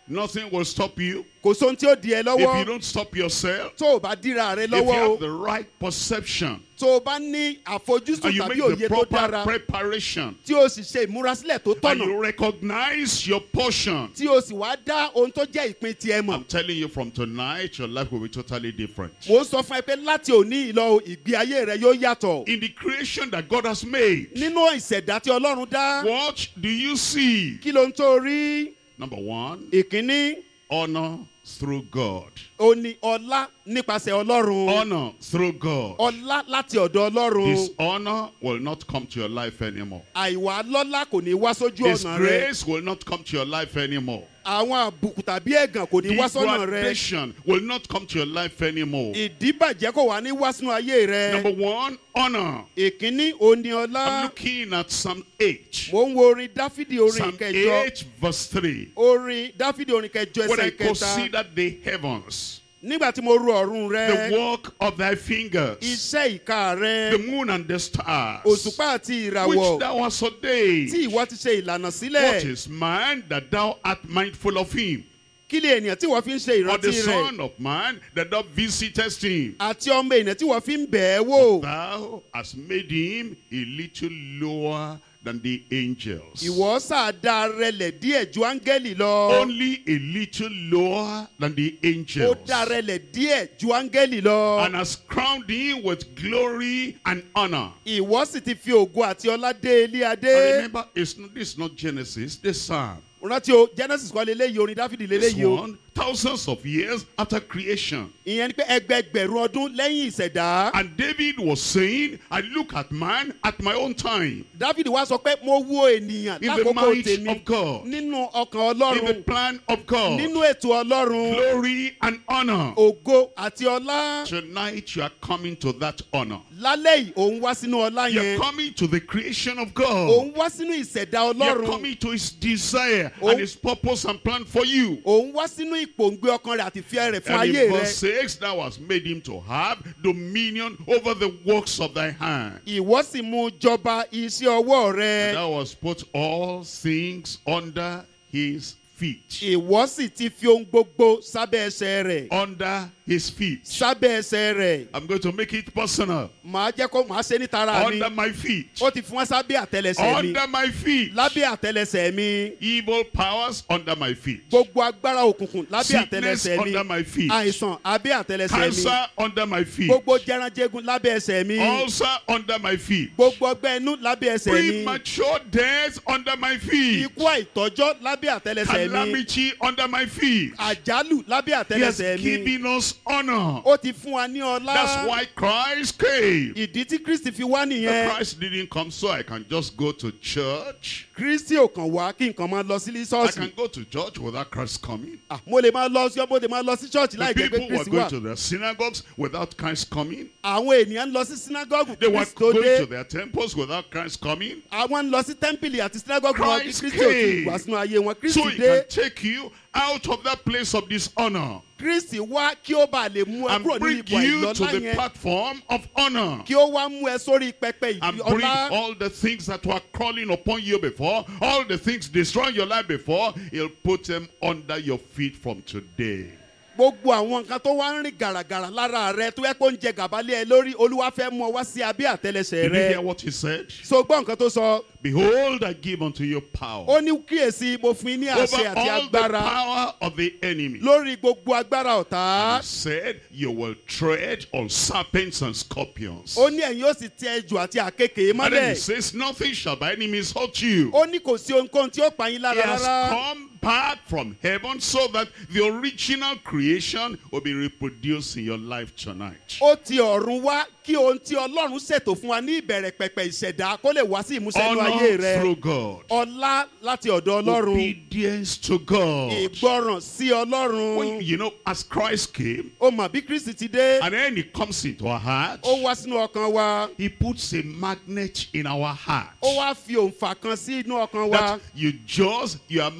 Nothing will stop you kò sóhun tí ó di ẹ if you lọ́wọ́ don't stop yourself. tó o bá dira rẹ If you lọ́wọ́ have o the right perception tó o bá ní àfojúsùn and you tàbí make òye the tó proper dára preparation tí o sì ṣe ìmúrasílẹ̀ tó and tọ̀nà you recognize your portion, tí o sì wá dá ohun tó jẹ́ ìpín tiẹ̀ mọ̀. I'm telling you from tonight, your life will be totally different. mo sọ fún ẹ pé láti òní ìlọ ìgbé ayé rẹ yóò yàtọ̀. In the creation that God has made, nínú ìṣẹ̀dá tí ọlọ́run dá what do you see? kí ló ń tó rí? Number one, ìkíní honor through God. ó ní ọlá nípasẹ̀ ọlọ́run. Honor through God. ọlá láti ọ̀dọ̀ ọlọ́run. Dishonor will not come to your life anymore. àìwá lọ́lá kò ní wá sójú ọ̀nà rẹ. Disgrace will not come to your life anymore. àwọn àbùkù tàbí ẹ̀gàn kò ní wá sọ́nà rẹ. Degradation will not come to your life anymore. ìdíbàjẹ́ kò wá ní wá sínú ayé rẹ. Number one, honor. ìkíní ó ní I'm ọlá. looking at Psalm 8. mo ń wo orin dáfídì orin Psalm kẹjọ. 8 verse 3. orin dáfídì orin kẹjọ When I ẹsẹ̀ kẹta. consider the heavens, nígbà tí mo ru ọ̀run the rẹ. work of thy fingers, iṣẹ́ ìka the rẹ. moon and the stars, òṣùpá àti which ìràwọ̀ thou hast ordained. tí ìwọ ti ṣe ìlànà What sílẹ̀. is man that thou art mindful of him? kí lè ènìyàn tí wọ́n fi ń ṣe Or the ìrántí rẹ̀. son of man that thou visitest him? àti ọmọ ènìyàn tí wọ́n fi ń bẹ̀ ẹ́ wò. Thou hast made him a little lower than the angels. ìwọ ṣàdá rẹlẹ̀ díẹ̀ ju áńgẹ́lì lọ. Only a little lower than the ó angels. dá rẹlẹ̀ díẹ̀ ju áńgẹ́lì lọ. And has crowned him with glory and honor. ìwọ sì ti fi ògo àti ọlá dé ilé And adé. remember, this is not Genesis, this Psalm. rántí o Genesis kọ́ leléyìí orin dáfídì This leléyìí o. one, thousands of years after creation. ìyẹn ni pé ẹgbẹgbẹ̀rún ọdún lẹ́yìn ìṣẹ̀dá. And David was saying, I look at man at my own time, dáfídì wá sọ pé mo wo ènìyàn in the lákòókò mind tèmi of God, nínú ọkàn in the ọlọ́run plan of God, nínú ètò ọlọ́run glory and honor. ògo àti ọlá. Tonight you are coming to that honor. lálẹ́ yìí òun wá sínú ọlá You're yẹn. coming to the creation of God. òun wá sínú ìṣẹ̀dá You're ọlọ́run. coming to his desire Oh. and his purpose and plan for you. òun wá sínú ìpòǹgbẹ ọkàn rẹ̀ àti ìfẹ́ rẹ̀ fún And ayé in verse rẹ̀. 6, thou hast made him to have dominion over the works of thy hand. ìwọ sì mú jọba iṣẹ́ ọwọ́ rẹ̀. Thou hast put all things under his feet. ìwọ sì ti fi ohun gbogbo sábẹ́ ẹsẹ̀ rẹ̀. Under his feet. sábẹ́ ẹsẹ̀ rẹ̀. I'm going to make it personal. màá jẹ́ kó màá ṣe ní tara mi. Under my feet. ó ti fún wọn sábẹ́ àtẹlẹsẹ̀ mi. Under my feet. lábẹ́ àtẹlẹsẹ̀ mi. Evil powers under my feet. gbogbo agbára òkùnkùn lábẹ́ Sickness àtẹlẹsẹ̀ mi. under my feet. àìsàn abẹ́ àtẹlẹsẹ̀ mi. Cancer under my feet. gbogbo jẹranjẹgun lábẹ́ ẹsẹ̀ mi. Ulcer under my feet. gbogbo ọgbẹ́ inú lábẹ́ ẹsẹ̀ mi. Premature death under my feet. ikú àìtọ́jọ́ lábẹ́ àtẹlẹsẹ̀ mi. Calamity under my feet. àjálù lábẹ́ He has àtẹlẹsẹ̀ mi. given us honor. ó ti fún wa ní ọlá. That's why Christ came. ìdí tí Kristi fi wá But nìyẹn. Christ didn't come so I can just go to church. Kristi ò kàn wá kí nǹkan máa lọ sí I ṣọ́ọ̀ṣì. can go to church without Christ coming. mo lè máa lọ sí ọmọ lè máa lọ sí ṣọ́ọ̀ṣì The láì jẹ́ pé people were Kristi going wà. to their synagogues without Christ coming. àwọn ènìyàn ń lọ sí sínágọ́gù They were Kristi tó going dé. to their temples without Christ coming. àwọn ń lọ sí tẹ́ḿpìlì àti sínágọ́gù wọn kí Christ Kristi ò tí came. wá sínú ayé wọn. Kristi So he dé. can take you out of that place of dishonor Kristi wá kí ó bá lè mú ẹ and kúrò nínú bring ipò you to àìlọ́lá the yẹn. platform of honor. kí ó wá mú ẹ sórí pẹpẹ And bring ọlá. all the things that were crawling upon you before, all the things destroying your life before, he'll put them under your feet from today. gbogbo àwọn nǹkan tó wá ń rìn gàràgàrà lára rẹ tó yẹ kó ń jẹ gàbálẹ̀ ẹ lórí Olúwa fẹ́ mú ọ wá sí abẹ́ àtẹlẹsẹ̀ Did you rẹ. hear what he said? so gbọ́ nǹkan tó sọ. Behold, I give unto you power ó ní kíyèsí mo fún yín ní àṣẹ over àti all the agbára power of the enemy. lórí gbogbo agbára ọ̀tá. He said, you will tread on serpents and scorpions. ó ní ẹ̀yin ó sì tẹ ejò àti àkekèé And then he mọ́lẹ̀. says, nothing shall by any means hurt you. ó ní kò sí ohunkóhun tí ó pa yín He lára has rárá. come back from heaven so that the original creation will be reproduced in your life tonight. ó ti ọ̀run wá kí ohun tí Ọlọ́run ṣètò fún wa ní ìbẹ̀rẹ̀ pẹ̀pẹ̀ ìṣẹ̀dá kó lè wá sí ìmúṣẹ inú ayé Honor rẹ. through God. ọlá láti ọ̀dọ̀ Ọlọ́run. Obedience to God. ìgbọràn sí Well, Ọlọ́run. you know, as Christ came, ó mọ̀ bí Kristi ti dé. and then he comes into our heart, ó wá sínú ọkàn wa. he puts a magnet in our heart. ó wá fi òǹfà kan sí inú ọkàn wa. That you are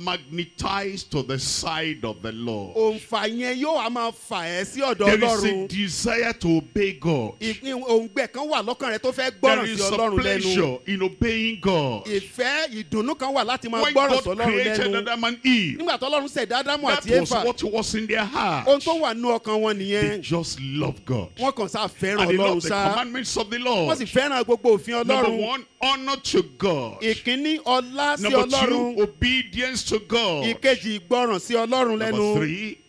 entice to the side of the Lord. òǹfà yẹn yóò wá máa fà ẹ́ sí ọ̀dọ̀ There is a ọlọ́run. desire to obey God. òǹgbẹ kan wà lọ́kàn rẹ tó fẹ́ There gbọ́ràn sí is a ọlọ́run lẹ́nu. pleasure in obeying God. ìfẹ́ ìdùnnú kan wà láti máa When gbọ́ràn God sí ọlọ́run created lẹ́nu. Adam and Eve, nígbà tó ọlọ́run ṣẹ̀dá ádámù that àti was éfà, what was in their heart. ohun tó wà nínú ọkàn wọn They nìyẹn. just love God. wọ́n kàn sá fẹ́ràn And they ọlọ́run love the sá. commandments of the wọ́n Lord. sì fẹ́ràn gbogbo òfin Number ọlọ́run. one, honor to God. ìkíní ọlá sí Number ọlọ́run. two, obedience to God. ìkejì ìgbọràn sí ọlọ́run Number lẹ́nu. three,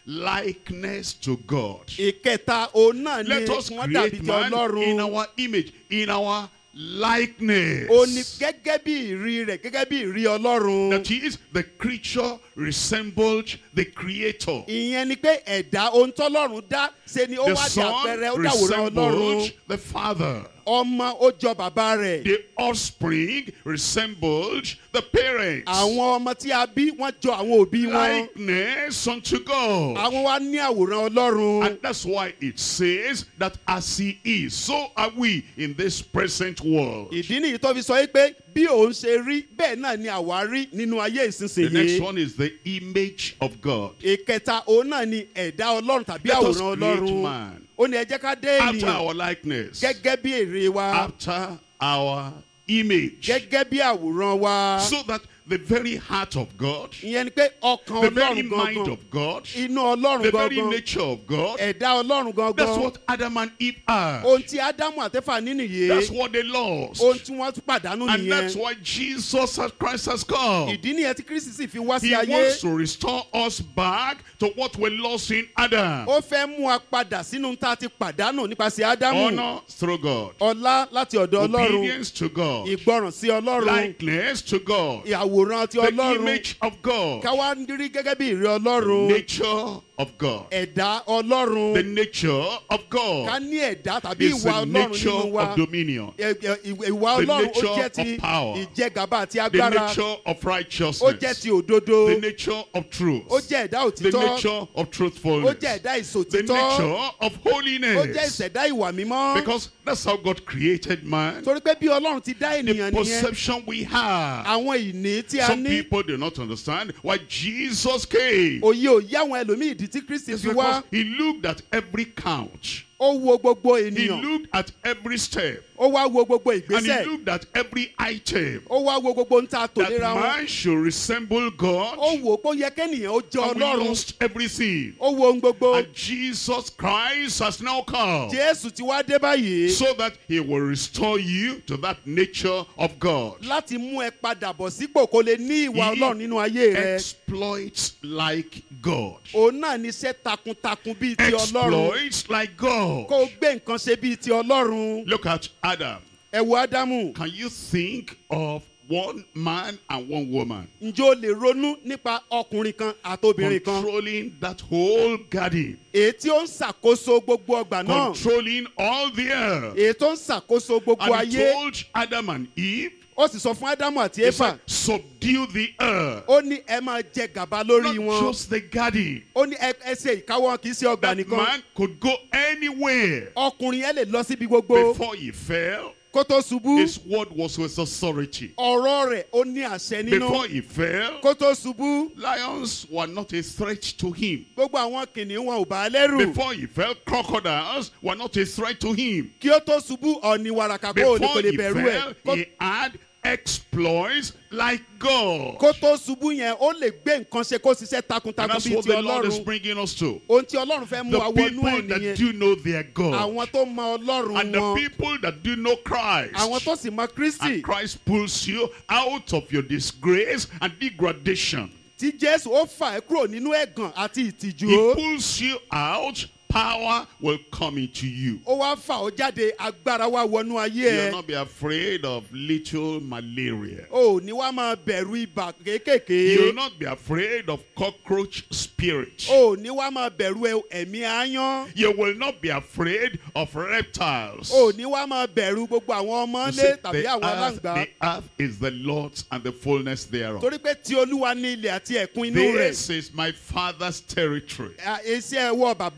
likeness to God. ìkẹta òun náà ni Let us wọ́n dàbí create ti man in ọlọ́run. our image, in our likeness. ó ní gẹ́gẹ́ bí ìrí rẹ̀ gẹ́gẹ́ bí ìrí ọlọ́run. That is, the creature resembled the creator. ìyẹn ni pé ẹ̀dá ohun tọ́lọ́run dá ṣe ni ó The wá di son àpẹẹrẹ ó dàwòrán ọlọ́run. resembled the father. ọmọ ó jọ bàbá rẹ̀. The offspring resembled the parents. àwọn ọmọ tí a bí wọ́n jọ àwọn òbí wọn. Likeness unto God. àwọn wa ní àwòrán ọlọ́run. And that's why it says that as he is, so are we in this present world. ìdí nìyí tó fi sọ yìí pé bí òun ṣe rí bẹ́ẹ̀ náà ni àwa rí nínú ayé The next ìsinsìnyí. one is the image of God. ìkẹta òun náà ni ẹ̀dá ọlọ́run tàbí Let us àwòrán create ọlọ́run. man ó ní ẹ jẹ́ ká dé after ènìyàn our likeness, gẹ́gẹ́ bí èrè wa, after our image, gẹ́gẹ́ bí àwòrán wa. so that the very heart of God, ìyẹn ni pé ọkàn the very ọlọ́run mind gangan, of God, inú ọlọ́run the very gangan, nature of God, ẹ̀dá ọlọ́run that's gangan. what Adam and Eve are. ohun tí ádámù àtẹ́fà ní That's nìyí. what they lost. ohun tí wọ́n tún pàdánù And that's nìyẹn. why Jesus Christ has come. ìdí nìyẹn tí Kristi sì fi wá sí He ayé. wants to restore us back to what we lost in Adam. ó fẹ́ mú wa padà sínú tá a ti pàdánù nípasẹ̀ ádámù. Honor through God. ọlá láti ọ̀dọ̀ ọlọ́run. Obedience to God. ìgbọràn sí ọlọ́run. Likeness to God. ìyàwòrán ti The ọlọ́run. image of God. káwá ń rí gẹ́gẹ́ bí ìrí ọlọ́run. Nature of God. ẹ̀dá The ọlọ́run. nature of ká God ní ẹ̀dá tàbí is ìwà the ọlọ́run nature nínú wa. of dominion. ìwà The ọlọ́run ó nature jẹ́ ti of power. ìjẹgàba àti The agbára. nature of ó jẹ́ righteousness. ti òdodo. The nature of truth. ó jẹ́ ẹ̀dá The òtítọ́. nature of ó truthfulness. jẹ́ ẹ̀dá The ìsòtítọ́. nature of ó jẹ́ holiness. ìṣẹ̀dá ìwà mímọ́. Because that's how God created man. torí pé bí ọlọ́run ti dá The ènìyàn nìyẹn. perception we have. àwọn ìní tí a Some ní. people do not understand why Jesus came. òye òye àwọn ẹlòmíì ìdí tí Kristi It's fi wá. because he looked at every couch. ó wo gbogbo He ènìyàn. looked at every step. ó wá wo gbogbo And he ìgbésẹ̀. looked at every item. ó wá wo gbogbo ń ta tò That léra wọn. man should resemble God. ó wò ó pé ó yẹ kẹ́nìyàn ó jẹ And we ọlọ́run. lost everything. ó wo ohun gbogbo. And Jesus Christ has now come. Jésù ti wá dé báyìí. So that he will restore you to that nature of God. láti mú ẹ padà bọ̀ sípò kó lè ní ìwà ọlọ́run nínú ayé rẹ. Exploits like God. òun náà ní iṣẹ́ takuntakun bíi ti ọlọ́run. Exploits like God. kó o gbé nǹkan ṣe bíi ti ọlọ́run. Look at Adam. ẹ wo ádámù. Can you think of one man and one woman ǹjẹ́ o lè ronú nípa ọkùnrin kan àtobìnrin kan. controlling that whole garden, èyí tí ó ń ṣàkóso gbogbo ọgbà náà. controlling all the earth? èyí tó ń ṣàkóso gbogbo And he ayé. told Adam and Eve, ó sì sọ fún ádámù àti he éfà. said, subdue the earth. ó ní ẹ máa jẹ gàba lórí Not wọn. just the garden. ó ní ẹ ṣe ìkáwọ́ kì í ṣe ọgbà That nìkan. man could go anywhere. ọkùnrin yẹn lè lọ síbi gbogbo. Before he fell, kó tó ṣubú. his word was with authority. ọ̀rọ̀ rẹ̀ ó ní àṣẹ Before nínú. he fell, kó tó ṣubú. lions were not a threat to him. gbogbo àwọn kìnìún wọn ò bá a lẹ́rù. Before he fell, crocodiles were not a threat to him. kí ó tó ṣubú ọ̀nì wàràkà kó o lè Before kò lè he bẹ̀rù fell, ẹ̀. he had exploits like God. kó tó ṣubú yẹn ó lè gbé nǹkan ṣe kó ṣiṣẹ́ And takuntakun that's bíi what ti the Lord is ọlọ́run. bringing us to. ohun tí ọlọ́run fẹ́ mú The wa wọnú people ẹ̀ that nìyẹn. do know their God. àwọn tó mọ ọlọ́run And the wọn. people that do know Christ. àwọn tó sì mọ Kristi. And Christ pulls you out of your disgrace and degradation. tí Jésù ó fà ẹ́ kúrò nínú ẹ̀gàn àti He ìtìjú. pulls you out, power will come into you. ó wá fà ó jáde agbára wá wọnú ayé You will ẹ. not be afraid of little malaria. o ní wá máa bẹ̀rù ibà You will kéékèèké. not be afraid of cockroach spirit. o ní wá máa bẹ̀rù ẹ̀mí aáyán. You will not be afraid of reptiles. o ní wá máa bẹ̀rù gbogbo àwọn You ọmọlé see, tàbí àwọn aláǹgbá. the earth is the Lord's and the fullness thereof. torí pé tí Olúwa ní ilẹ̀ àti ẹ̀kún inú rẹ̀. This is my father's territory. iṣẹ́ ẹwọ́ bàbá mi nìyí.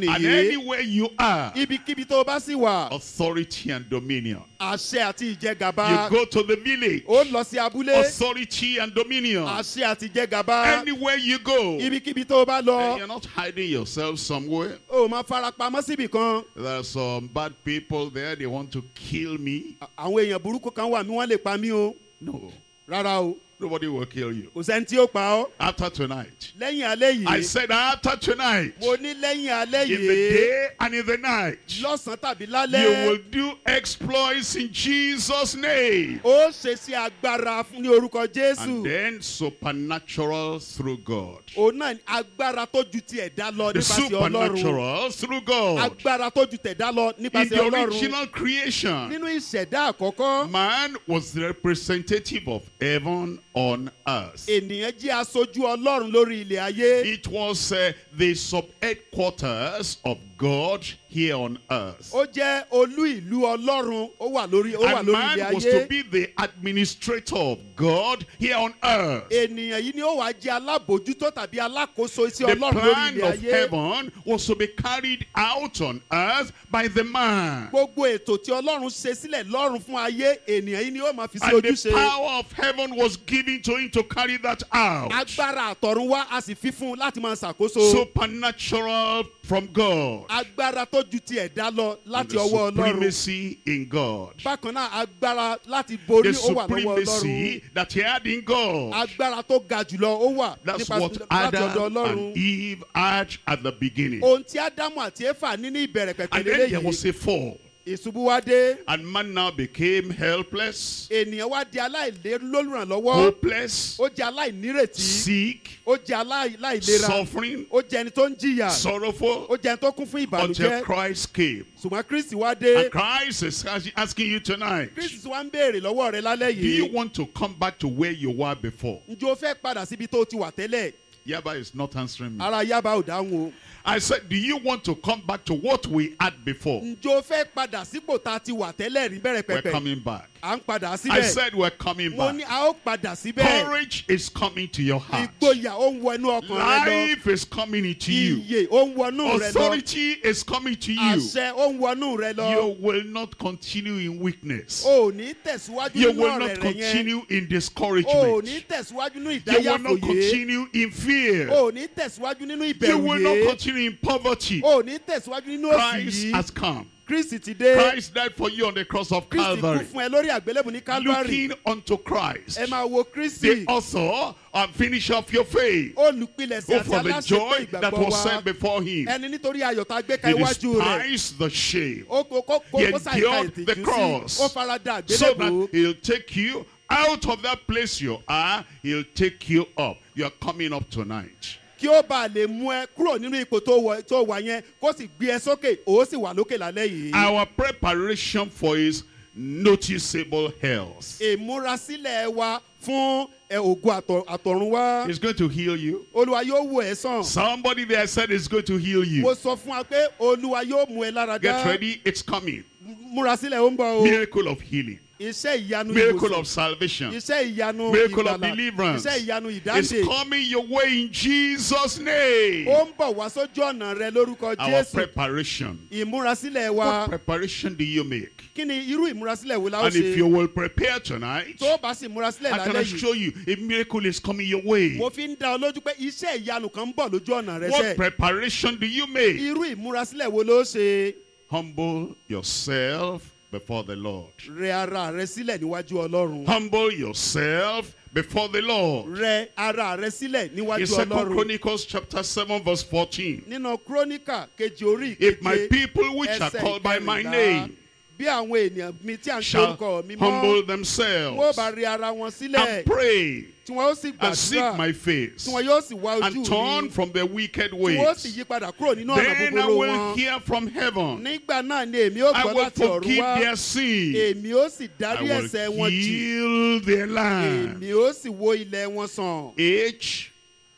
And nìyí. anywhere you are, Ibikíbi tó o bá sì wà, authority and dominion. àṣẹ àti You ìjẹgàba. go to the village, Ó lọ sí abúlé, authority and dominion. àṣẹ àti ìjẹgàba. Anywhere you go, Ibikíbi tó o bá and lọ, you're not hiding yourself somewhere. o máa fara pamọ́ síbì kan. There are some bad people there, they want to kill me. Àwọn èèyàn burúkú kan wà mí wọ́n lè pa mí o. No, Rárá o, nobody will kill you. kò sẹ́ni tí ó pa ọ́. After tonight, Lẹ́yìn alẹ́ I yìí, said after tonight, mo ní lẹ́yìn alẹ́ in the yìí, day and in the night, lọ́sàn-án tàbí you lálẹ́, will do exploits in Jesus' name. ó ṣe sí agbára fún ní orúkọ And Jésù. then supernatural through God. Òun náà ni agbára tó ju ti ẹ̀dá lọ The nípasẹ̀ Ọlọ́run. supernatural through God. Agbára tó ju tẹ̀dá lọ In nípasẹ̀ the Ọlọ́run. original creation, Nínú ìṣẹ̀dá àkọ́kọ́, man was the representative of heaven on earth. ènìyàn jẹ́ aṣojú Ọlọ́run lórí ilẹ̀ ayé. It was the sub-headquarters of God here on earth. Ó jẹ́ olú ìlú Ọlọ́run. Ó wà lórí And man ilẹ̀ was to ayé. be the administrator of God here on earth. Ènìyàn yìí ni ó wàá jẹ́ alábòójútó tàbí alákòóso iṣẹ́ The Ọlọ́run lórí plan ilẹ̀ of ayé. heaven was to be carried out on earth by the man. Gbogbo ètò tí Ọlọ́run ṣe sílẹ̀ lọ́run fún ayé, ènìyàn yìí ni ó máa fi sí And the ojúṣe. power of heaven was given to him to carry that out. Agbára àtọ̀run wá, a sì fi fún un láti máa ṣàkóso. Supernatural from God. Agbára tó ju ti ẹ̀dá lọ And láti the ọwọ́ Ọlọ́run. supremacy in God. Bákan náà, agbára láti borí The ó wà lọ́wọ́ Ọlọ́run. supremacy that he had in God. Agbára tó ga jùlọ ó wà That's láti what ọ̀dọ̀ Adam Ọlọ́run. and Eve had at the beginning. Ohun tí Ádámù àti Éfà ní ní ìbẹ̀rẹ̀ pẹ̀pẹ̀ And then there was lélẹ́yìí. a fall. Ìṣubú wá dé. And man now became helpless, Ènìyàn wá di aláìlérúlọ́lùrànlọ́wọ́. hopeless, Ó jẹ́ aláìnírètí. sick, Ó jẹ́ aláìlera. suffering, Ó jẹ́ ẹni tó ń jìyà. sorrowful, Ó jẹ́ ẹni tó kún fún until ìbànújẹ́. Christ came. Ṣùgbọ́n Kristi wá dé. And Christ is asking you tonight, Kristi wá ń béèrè lọ́wọ́ rẹ lálẹ́ do you yìí. want to come back to where you were before? Ǹjẹ́ o fẹ́ padà síbi tó o ti wà tẹ́lẹ̀? Yaba is not answering me. Ara Yaba ò dáhùn o. I said, do you want to come back to what we had before? Ǹjẹ́ o fẹ́ padà sípò tá a ti wà tẹ́lẹ̀ rí bẹ̀rẹ̀ We're pẹ̀pẹ̀? coming back. À ń padà I síbẹ̀. said we're coming Mo back. ní a ó padà síbẹ̀. Courage is coming to your heart. Ìgboyà ó ń wọ inú ọkàn rẹ lọ. Life is coming into you. Ìyè ó ń wọnú rẹ lọ. Authority is coming to you. Àṣẹ ó ń wọnú rẹ lọ. You will not continue in weakness. O ò ní tẹ̀síwájú You nínú will ọ̀rẹ́ not rẹ yẹn. continue in O ò discouragement. ní tẹ̀síwájú nínú You will not ìdáyàfòyé. continue in fear. O ò ní tẹ̀síwájú nínú You will not ìbẹ̀rùyé. continue in poverty. O ò ní tẹ̀síwájú nínú òṣì Christ yìí. has come. Kristi ti dé. Christ died for you on the cross of Kristi kú Calvary. fún ẹ lórí àgbélébùú ní Calvary. Looking unto Christ, Ẹ máa wo the Kristi. author and finisher of your faith. Olùpilẹ̀sẹ̀ Oh, àti for the aláṣepé joy that ìgbàgbọ́ was set wa. before him. Ẹni nítorí ayọ̀ tá a gbé ka He iwájú rẹ̀. despised the shame, Ó He ṣàìka endured the ìtìjú cross. sí. Ó farada so àgbélébùú. that he'll take you out of that place you are. He'll take you up. You're coming up tonight. Kí ó bá lè mú ẹ kúrò nínú ipò tó wà yẹn kó sì gbé ẹ sókè ó sì wà lókè lálẹ́ yìí. Our preparation for his noticeable health. Ìmúrasílẹ̀ wa fún ògo àtọ̀run wá. He's going to heal you. Olúwa yóò wò ẹ́ sàn. Somebody there said he's going to heal Mo you. sọ fún wa pé Olúwa yóò mú ẹ lára Get dá. ready, it's coming. Múrasílẹ̀ ó ń bọ̀ o. Miracle of healing. Iṣẹ́ ìyanu Miracle ìwòsàn. of salvation. Iṣẹ́ ìyanu Miracle of ìgbàlà. deliverance. Iṣẹ́ ìyanu It's ìdáǹdè. coming your way in Jesus' name. Ó ń bọ̀ wá sójú ọ̀nà rẹ lórúkọ Our Jésù. preparation. Ìmúrasílẹ̀ What wa. preparation do you make? Kí ni irú ìmúrasílẹ̀ wo la ó And if ṣe? you will prepare tonight, Tó bá sì múrasílẹ̀ I can lálẹ́ yìí. assure you a miracle is coming your way. Mo fi ń dá ọ lójú pé iṣẹ́ ìyanu kan ń bọ̀ lójú ọ̀nà rẹ What sẹ́. preparation do you make? Irú ìmúrasílẹ̀ wo ló ṣe? Humble yourself before the Lord. Rẹ ara rẹ sílẹ̀ níwájú Ọlọ́run. Humble yourself before the Lord. Rẹ ara rẹ sílẹ̀ In níwájú 2 Ọlọ́run. Chronicles chapter 7 verse 14. Nínú Kíróníkà kejì orí If my ìkeje people which are ẹsẹ̀ called by my ìkẹrìnlá, name bí àwọn ènìyàn mi tí à ń ṣe shall orúkọ mi humble mọ́, wọ́n themselves bá rí ara wọn sílẹ̀, and pray tí wọ́n ó sì and seek gbàdúrà, my face tí wọ́n yóò sì wá ojú and mi, turn from their wicked tí wọ́n ó sì ways, yí padà kúrò nínú ọ̀nà then I búburú will wọn. hear from heaven. Nígbà náà ni èmi ó I gbọ́ will láti ọ̀run forgive wá, their sin. èmi ó sì I dárí ẹ̀ṣẹ̀ will wọn jì, heal their land. èmi ó sì wo ilẹ̀ wọn sàn. H.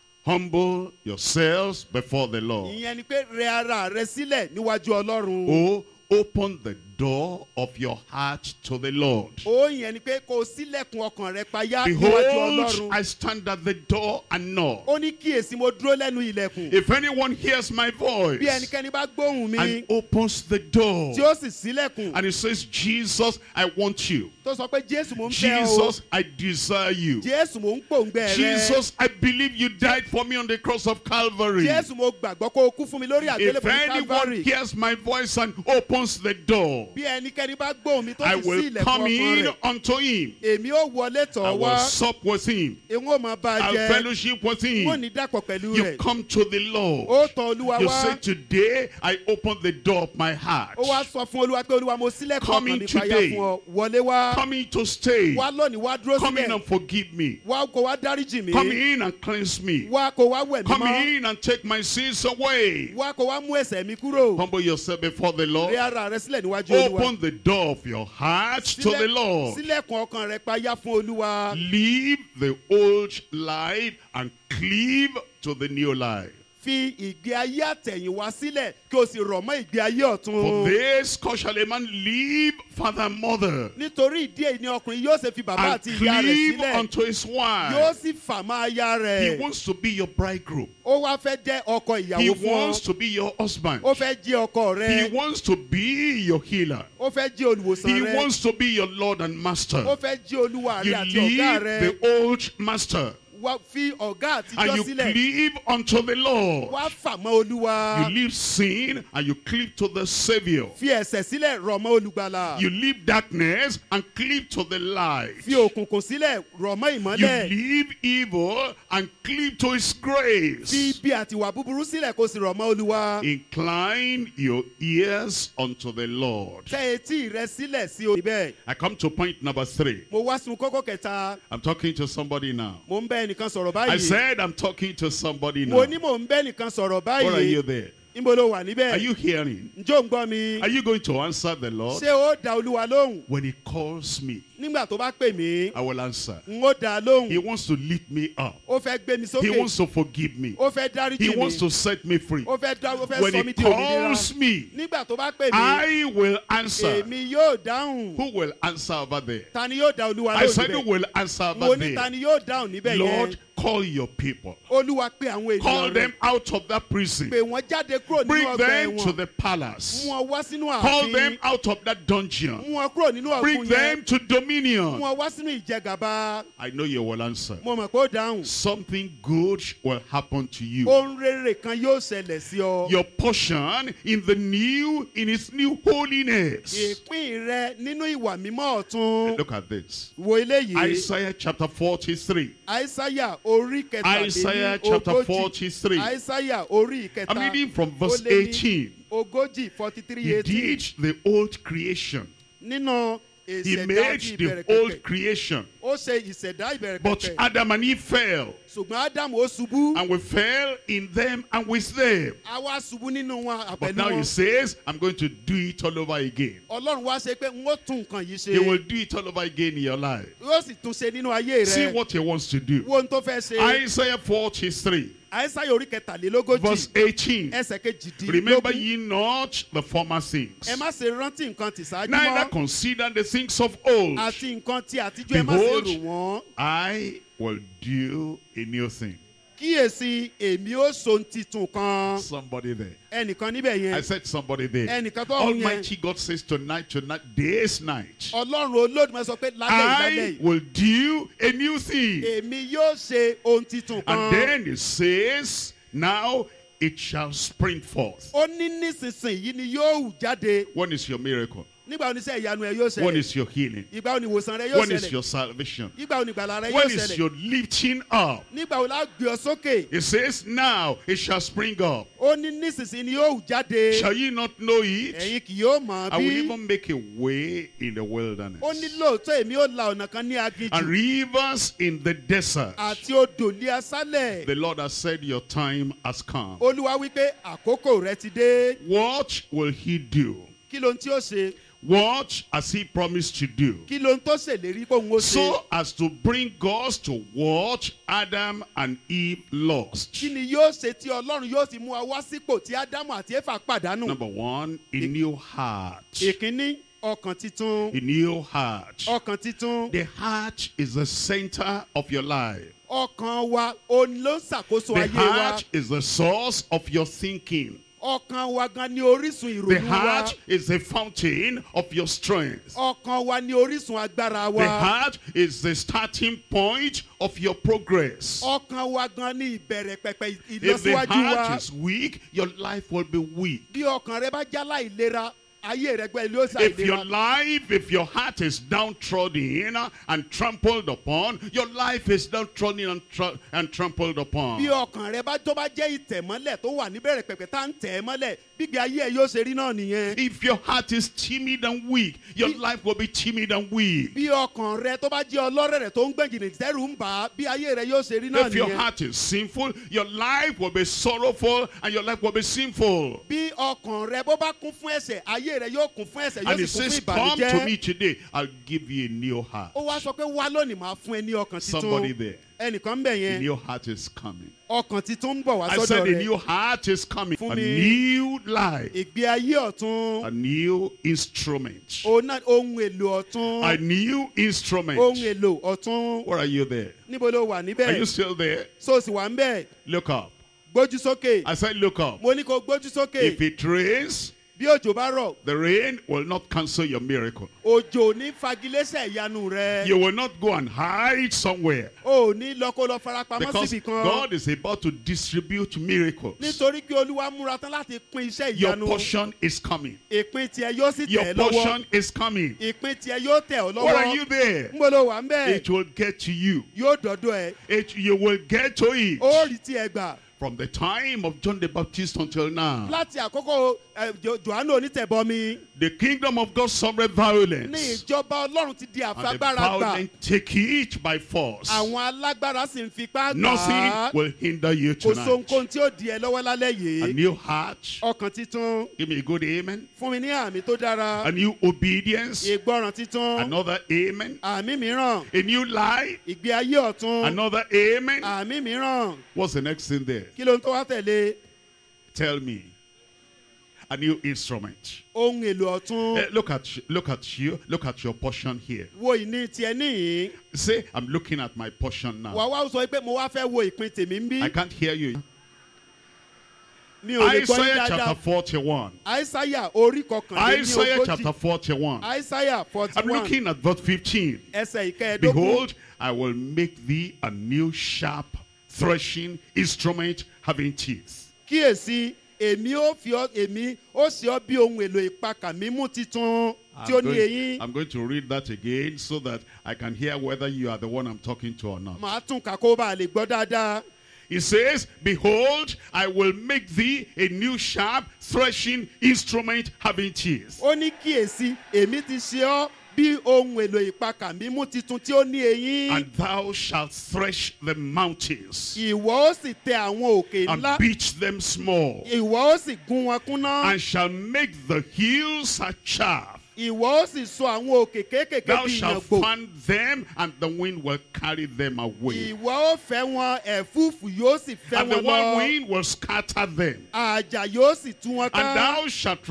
Humble yourselves before the Lord. Ìyẹn ni pé rẹ ara rẹ sílẹ̀ níwájú Ọlọ́run. O. Open the door of your heart to the Lord. ó yẹn ni pé kó o ṣílẹ̀kùn ọkàn rẹ payá níwájú Behold, Ọlọ́run. I stand at the door and knock. ó ní kíyèsí mo dúró lẹ́nu ilẹ̀kùn. If anyone hears my voice bí ẹnikẹ́ni bá gbóhùn mi and opens the door, tí ó sì ṣílẹ̀kùn and he says, Jesus, I want you. tó sọ pé Jésù mò ń fẹ́ o. Jesus, I desire you. Jésù mò ń pòǹgbẹ rẹ. Jesus, I believe you died for me on the cross of Calvary. Jésù mo gbàgbọ́ kó o kú fún mi lórí If àgbélébùú ní anyone Calvary. hears my voice and opens the door, bí ẹnikẹ́ni bá gbóhùn mi tó I sì sí will ilẹ̀kùn come ọkàn in rẹ̀. unto him. èmi ó wọlé I tọ̀ will wá. sup with him. èmi ó máa bá a I'll jẹ. fellowship with wọ́n him. ní dàpọ̀ pẹ̀lú You rẹ̀. come to the ó Lord. tọ̀ Olúwa You wá. say, today I open the door of my heart. ó wá sọ fún Olúwa pé Olúwa mo ṣílẹ̀kùn Come ọkàn in mi payá today. fún ọ. wọlé wá. Come in to stay. wá lónìí wá dúró Come in sílẹ̀. and forgive me. wá kó wá dáríjì mí. Come in and cleanse me. wá kó wá wẹ̀ mí Come mọ́. in and take my sins away. wá kó wá mú ẹ̀ṣẹ̀ mi kúrò. Humble yourself before the rí Lord. ara rẹ sílẹ̀ níwájú Olúwa. Open the door of your heart to the Lord. sílẹ̀kùn ọkàn rẹ payá fún Olúwa. Leave the old life and cleave to the new life. fi ìgbé ayé àtẹ̀yìnwá sílẹ̀ kí o sì rọ̀ mọ́ ìgbé ayé For ọ̀tun. this cause shall a man leave father and mother nítorí ìdí èyí ni ọkùnrin yóò ṣe fi bàbá and àti ìyá rẹ̀ cleave sílẹ̀. unto his yóò wife. sì fà mọ́ aya He rẹ̀. wants to be your bridegroom. ó wá fẹ́ jẹ́ ọkọ He ìyàwó fún wants ọ. to be your husband. ó fẹ́ jẹ́ ọkọ He rẹ. wants to be your healer. ó fẹ́ jẹ́ olùwòsàn He rẹ. wants to be your Lord and master. ó fẹ́ jẹ́ olúwa You rẹ àti ọ̀gá leave rẹ. the old master wá fi ọ̀gá and àtijọ́ you sílẹ̀. cleave unto the Lord. wá fà mọ́ Olúwa. You leave sin and you cleave to the Savior. fi ẹ̀ṣẹ̀ sílẹ̀ rọ̀ mọ́ olùgbàlà. You leave darkness and cleave to the light. fi òkùnkùn sílẹ̀ rọ̀ mọ́ You ìmọ́lẹ̀. leave evil and cleave to his fi grace. ibi àti ìwà búburú sílẹ̀ kó sì rọ̀ mọ́ Olúwa. Incline your ears unto the Lord. tẹ etí rẹ sílẹ̀ sí orí bẹ́ẹ̀. I come to point number 3. mo wá sun kókó kẹta. I'm talking to somebody now. mo ń bẹ́ ẹnìkan sọ̀rọ̀ I báyìí. said I'm talking to somebody mo now. ní mò ń bẹ́ ẹnìkan sọ̀rọ̀ What are you báyìí. there? níbo ló wà Are níbẹ̀. you hearing? ǹjẹ́ ò ń gbọ́ mi. Are you going to answer the Lord? ṣé ó dá Olúwa lóhùn. When he calls me, nígbà tó bá pè mí. I will answer. n ó dá a He lóhùn. wants to lift me up. ó fẹ́ gbé mi He sókè. wants to forgive me. ó fẹ́ dáríjì He mi. wants to set me free. ó fẹ́ When sọ he mí di òmìnira. calls me, nígbà tó bá pè mí. I will answer. èmi yóò dáhùn. Who will answer over there? ta ni yóò dá Olúwa I lóhùn said, who níbẹ̀. will answer mo over ní ta there? ni yóò dáhùn níbẹ̀ yẹn. Lord, call your people. Olúwa pé àwọn Call ènìyàn them rẹ̀. out of that prison. pé wọ́n jáde kúrò nínú Bring ọgbà them to ẹ̀wọ̀n. the palace. mú wọn wá sínú Call them ààfin. out of that dungeon. mú wọn kúrò nínú Bring ọ̀gbun them yẹn. to mú dominion. wọn wá sínú ìjẹgàba. I know you will answer. mo mọ̀ pé ó dáhùn. Something good will happen to you. ohun rere kan yóò ṣẹlẹ̀ sí ọ. Your portion in the new, in its new holiness. ìpín rẹ nínú ìwà mímọ́ ọ̀tun. Look at this. wo eléyìí. Isaiah chapter 43. Aísáyà orí Isaiah chapter kẹtàlélógójì. 43. Aísáyà orí ìkẹta. I'm reading from verse ó lé ní 18. ogójì 43 He 18. did the old creation. nínú He ìṣẹ̀dá made ti the ìbẹ̀rẹ̀ old pẹ̀pẹ̀. creation. ó ṣe ìṣẹ̀dá ìbẹ̀rẹ̀ But pẹ̀pẹ̀. Adam and Eve fell. ṣùgbọ́n Ádámù ó ṣubú. And we fell in them and with them. a wá ṣubú nínú wọn But àpẹ̀lú now he wọn. says, I'm going to do it all over again. Ọlọ́run wá ṣe pé n ó tún nǹkan yìí ṣe. He will do it all over again in your life. yóò sì tún ṣe nínú ayé See rẹ. what he wants to do. wo ohun tó fẹ́ ṣe. Isaiah 43, Aísáyà orí kẹtàlélógójì. verse 18. ẹsẹ̀ Remember kejìdínlógún. ye not the former things, ẹ má ṣe rántí nǹkan tì ṣáájú neither mọ́. consider the things of old. àti nǹkan tí àtijọ́ ẹ má ṣe Behold, rò wọ́n. I will do a new thing. kíyèsí èmi ó so ohun titun kan. Somebody there. ẹnìkan níbẹ̀ I yẹn. said somebody there. ẹnìkan tó ọ̀hún yẹn. Almighty God says tonight, this night, Ọlọ́run Olódùmarè sọ pé lálẹ́ I yìí. will do a new thing. èmi yóò ṣe ohun titun kan. And then it says, now it shall spring forth. ó ní nísinsìnyí ni yóò hù jáde. When is your miracle? nígbà oníṣẹ́ ìyanu ẹ yóò When ṣẹlẹ̀. is your healing? ìgbà òní ìwòsàn rẹ yóò When is ṣẹlẹ̀. your salvation? nígbà òní ìgbàlà rẹ yóò When is ṣẹlẹ̀. your lifting up? nígbà òní á gbé ọ sókè. It says, now it shall spring up. ó ní nísinsìnyí ni yóò hù jáde. Shall ye not know it? ẹ̀yin kì yóò mọ̀ I will bí. even make a way in the wilderness, ó ní lóòótọ́ èmi ó la ọ̀nà kan ní and aginjù. rivers in the desert. àti odò ní aṣálẹ̀. The Lord has said your time has come. olúwa wípé àkókò rẹ ti dé. What will he do? kí ló ń tí ó ṣe. What has he promised to do? kí ló ń tó ṣèlérí pé òun ó ṣe. So as to bring us to what Adam and Eve lost. kí ni yóò ṣe tí ọlọ́run yóò sì mú wa wá sípò tí ádámù àti éfà pàdánù. Number one, a new heart. ìkíní ọkàn titun. A new heart. ọkàn titun. The heart is the center of your life. ọkàn wa òun ló ń ṣàkóso The ayé wa. heart is the source of your thinking. ọkàn wa gan ni orísun The ìrònú wa. heart is the fountain of your strength. ọkàn wa ni orísun agbára wa. The heart is the starting point of your progress. ọkàn wa gan ni ìbẹ̀rẹ̀ pẹ̀pẹ̀ If the ìlọsíwájú heart wa. is weak, your life will be weak. bí ọkàn rẹ bá já láìlera ayé rẹ gbẹ ló If your ṣàìlera. life, if your heart is downtrodden and trampled upon, your life is downtrodden and trampled bí upon. ọkàn rẹ bá tó bá jẹ́ ìtẹ̀mọ́lẹ̀ tó wà níbẹ̀rẹ̀ pẹ̀pẹ̀ tá ń tẹ̀ ẹ́ mọ́lẹ̀ gbígbé ayé ẹ yóò ṣe rí náà nìyẹn. If your heart is timid and weak, your life will be timid and weak. bí ọkàn rẹ tó bá jẹ́ ọlọ́rẹ̀ rẹ tó ń gbẹ̀jìnì tẹ́rù ń bà á bí ayé rẹ yóò ṣe rí náà If your nìyẹn. heart is sinful, your life will be sorrowful and your life will be sinful. bí ọkàn rẹ bó bá kún fún ẹ̀ṣẹ̀ ayé rẹ yóò kún fún ẹ̀ṣẹ̀ yóò And he sì kún says, fún come to ìbànújẹ́. me today, I'll give you a new heart. ó wá sọ pé wá lónìí máa fún ẹ ní ọkàn Somebody titun. there. ẹnìkan ń bẹ̀ A yẹn new heart is coming. ọkàn titun ń bọ̀ wá I sọ́dọ̀ said a rẹ. new heart is coming. Fún A mi. new life. ìgbé ayé ọ̀tun. A new instrument. ohun èlò ọ̀tun. A new instrument. ohun èlò ọ̀tun. Where are you there? níbo ló wà Are you níbẹ̀. still there? so sì wà ń bẹ̀. Look up. gbójú sókè. I said look up. mo ní kó gbójú sókè. If it rains, bí òjò bá rọ̀ the rain will not cancel your miracle. òjò ní fagilẹ́sẹ̀ ìyanu rẹ. You will not go and hide somewhere. o ò ní lọ kó lọ farapamọ́ Because síbì kan. God is about to distribute miracles. nítorí pé olúwa múra tán láti pín iṣẹ́ Your ìyanu. portion is coming. ìpín tiẹ̀ yóò sì tẹ̀ Your ẹ́ lọ́wọ́. portion is coming. ìpín tiẹ̀ yóò tẹ̀ ọ́ Where are lọ́wọ́. you there? níbo ló wà ń bẹ̀. It will get to you. yóò dọ̀dọ̀ ẹ̀. You will get to it. ó rí tiẹ̀ gbà. From the time of John the Baptist until now, láti àkókò Jòhánù onítẹ̀bọmi the kingdom of God suffered ní violence, ìjọba ọlọ́run ti di and the àfagbára gbà. violent take it by force. àwọn alágbára sì ń fipá gbà Nothing á. will hinder you kò tonight. sóhunkóhun tí ó di ẹ lọ́wọ́ lálẹ́ A yìí. new heart, ọkàn titun give me a good amen. fún mi ní àmì tó dára. A new obedience, ìgbọràn titun another amen. àmì mìíràn. A new life, ìgbé ayé ọ̀tun another amen. àmì mìíràn. What's the next thing there? kí ló ń tó wá tẹ̀lé. Tell me. A new instrument. ohun èlò ọ̀tun. Look at you. Look at your portion here. wo ìní tiẹ̀ níyìn. Say, I'm looking at my portion wà now. wá sọ pé mo wá fẹ́ wo ìpín tèmi ń bí. I can't hear you. mi ò lè gbọ́ yín Isaiah chapter dáadáa. 41. àìsáyà orí kọkànlélógójì. Isaiah chapter 41. àìsáyà I'm 41 looking at verse 15. ẹsẹ̀ ìkẹẹ̀dógún. Behold, I will make thee a new sharp threshing instrument having teeth. kíyèsí èmi ó sì ọ́ bí ohun èlò ìpakà mímú titun tí ó ní eyín. I'm going to read that again so that I can hear whether you are the one I'm talking to or not. màá tún kà kó bá a lè gbọ́ dáadáa. It says, Behold, I will make thee a new sharp threshing instrument having teeth. ó ní kíyèsí èmi ti ṣe ọ́ bí ohun èlò ìpakà mímú titun tí ó ní eyín. And thou shalt thresh the mountains ìwọ ó sì tẹ àwọn òkè and ńlá. beat them small, ìwọ ó sì gún wọn kúnná. and shall make the hills a chaff. ìwọ ó sì sọ àwọn òkè kéékèèké Thou bí shalt ìyàngbò. fan them, and the wind will carry them away. ìwọ ó fẹ́ wọn ẹ̀fúùfù yóò sì fẹ́ And the wọn one lọ. wind will scatter them. àjà yóò sì tú wọn And ká. thou shalt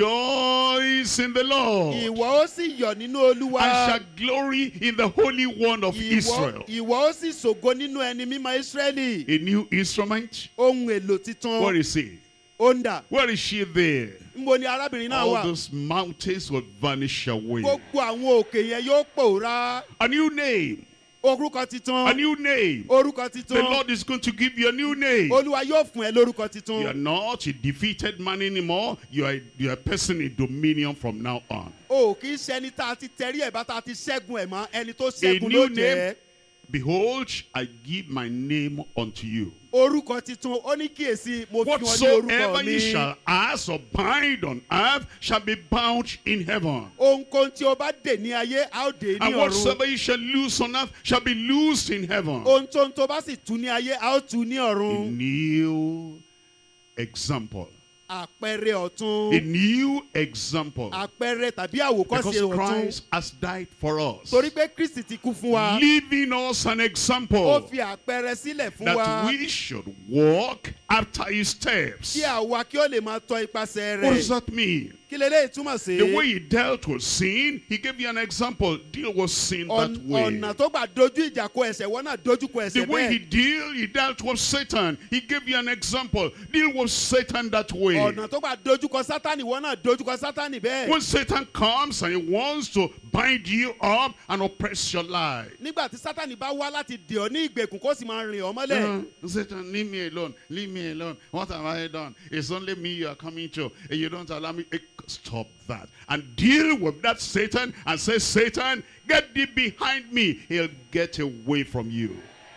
rejoice in the Lord, ìwọ ó sì yọ̀ nínú olúwa. and shalt glory in the Holy One of Israel. ìwọ ó sì ṣògo nínú ẹni mímọ́ Ísírẹ́lì. A new instrument. ohun èlò titun. Where is he? ó ń dà. Where is she there? níbo ni arábìnrin náà All wà. those mountains will vanish away. gbogbo àwọn òkè yẹn yóò pòórá. A new name. orúkọ A titun. new name. orúkọ The titun. Lord is going to give you a new name. olúwa yóò fún ẹ lórúkọ You are titun. not a defeated man anymore. You are a person in dominion from now on. o kì í ṣe ẹni tá a ti tẹrí ẹ̀ bá tá a ti ṣẹ́gun ẹ̀ mọ́ ẹni tó A ṣẹ́gun new ló jẹ́. name. Behold, I give my name unto you. orúkọ titun ó ní kíyèsí mo fi wọn ní Whatsoever orúkọ ye mi. shall ask or bind on earth shall be bound in heaven. ohunkóhun tí o bá dè ní ayé a ó dè ní And ọ̀run. whatsoever ye shall loose on earth shall be loosed in heaven. ohun tó bá sì tú ní ayé a ó tú ní A ọ̀run. new example. àpẹẹrẹ A ọ̀tun. new example. àpẹẹrẹ tàbí àwòkọ́ṣe Because ọ̀tun. Christ has died for us. torí pé Kristi ti kú fún wa. Leaving us an ó example fi àpẹẹrẹ sílẹ̀ fún that wa. we should walk after his steps. kí àwa kí ó lè máa tọ ipasẹ̀ What does rẹ̀. that mean? kí leléyìí túmọ̀ sí. The way he dealt with sin, he gave you an example. Deal with sin that way. ọ̀nà tó gbà dojú ìjà kọ ẹ̀ṣẹ̀ wọ́n náà dojú kọ The ẹ̀ṣẹ̀ way bẹ́ẹ̀. he dealt with Satan, he gave you an example. Deal with Satan that way. ọ̀nà tó gbà dojú kọ sátánì wọ́n náà dojú kọ sátánì bẹ́ẹ̀. When Satan comes and he wants to bind you up and oppress your life. nígbà tí sátánì bá wá láti dè ọ́ ní ìgbèkùn kó sì máa rìn ọ́ mọ́lẹ̀. Satan, leave me alone. Leave me alone. What have I done? It's only me you are coming to. And you don't allow me. Stop that. And deal with that Satan and say, Satan, get thee behind me. He'll get away from you.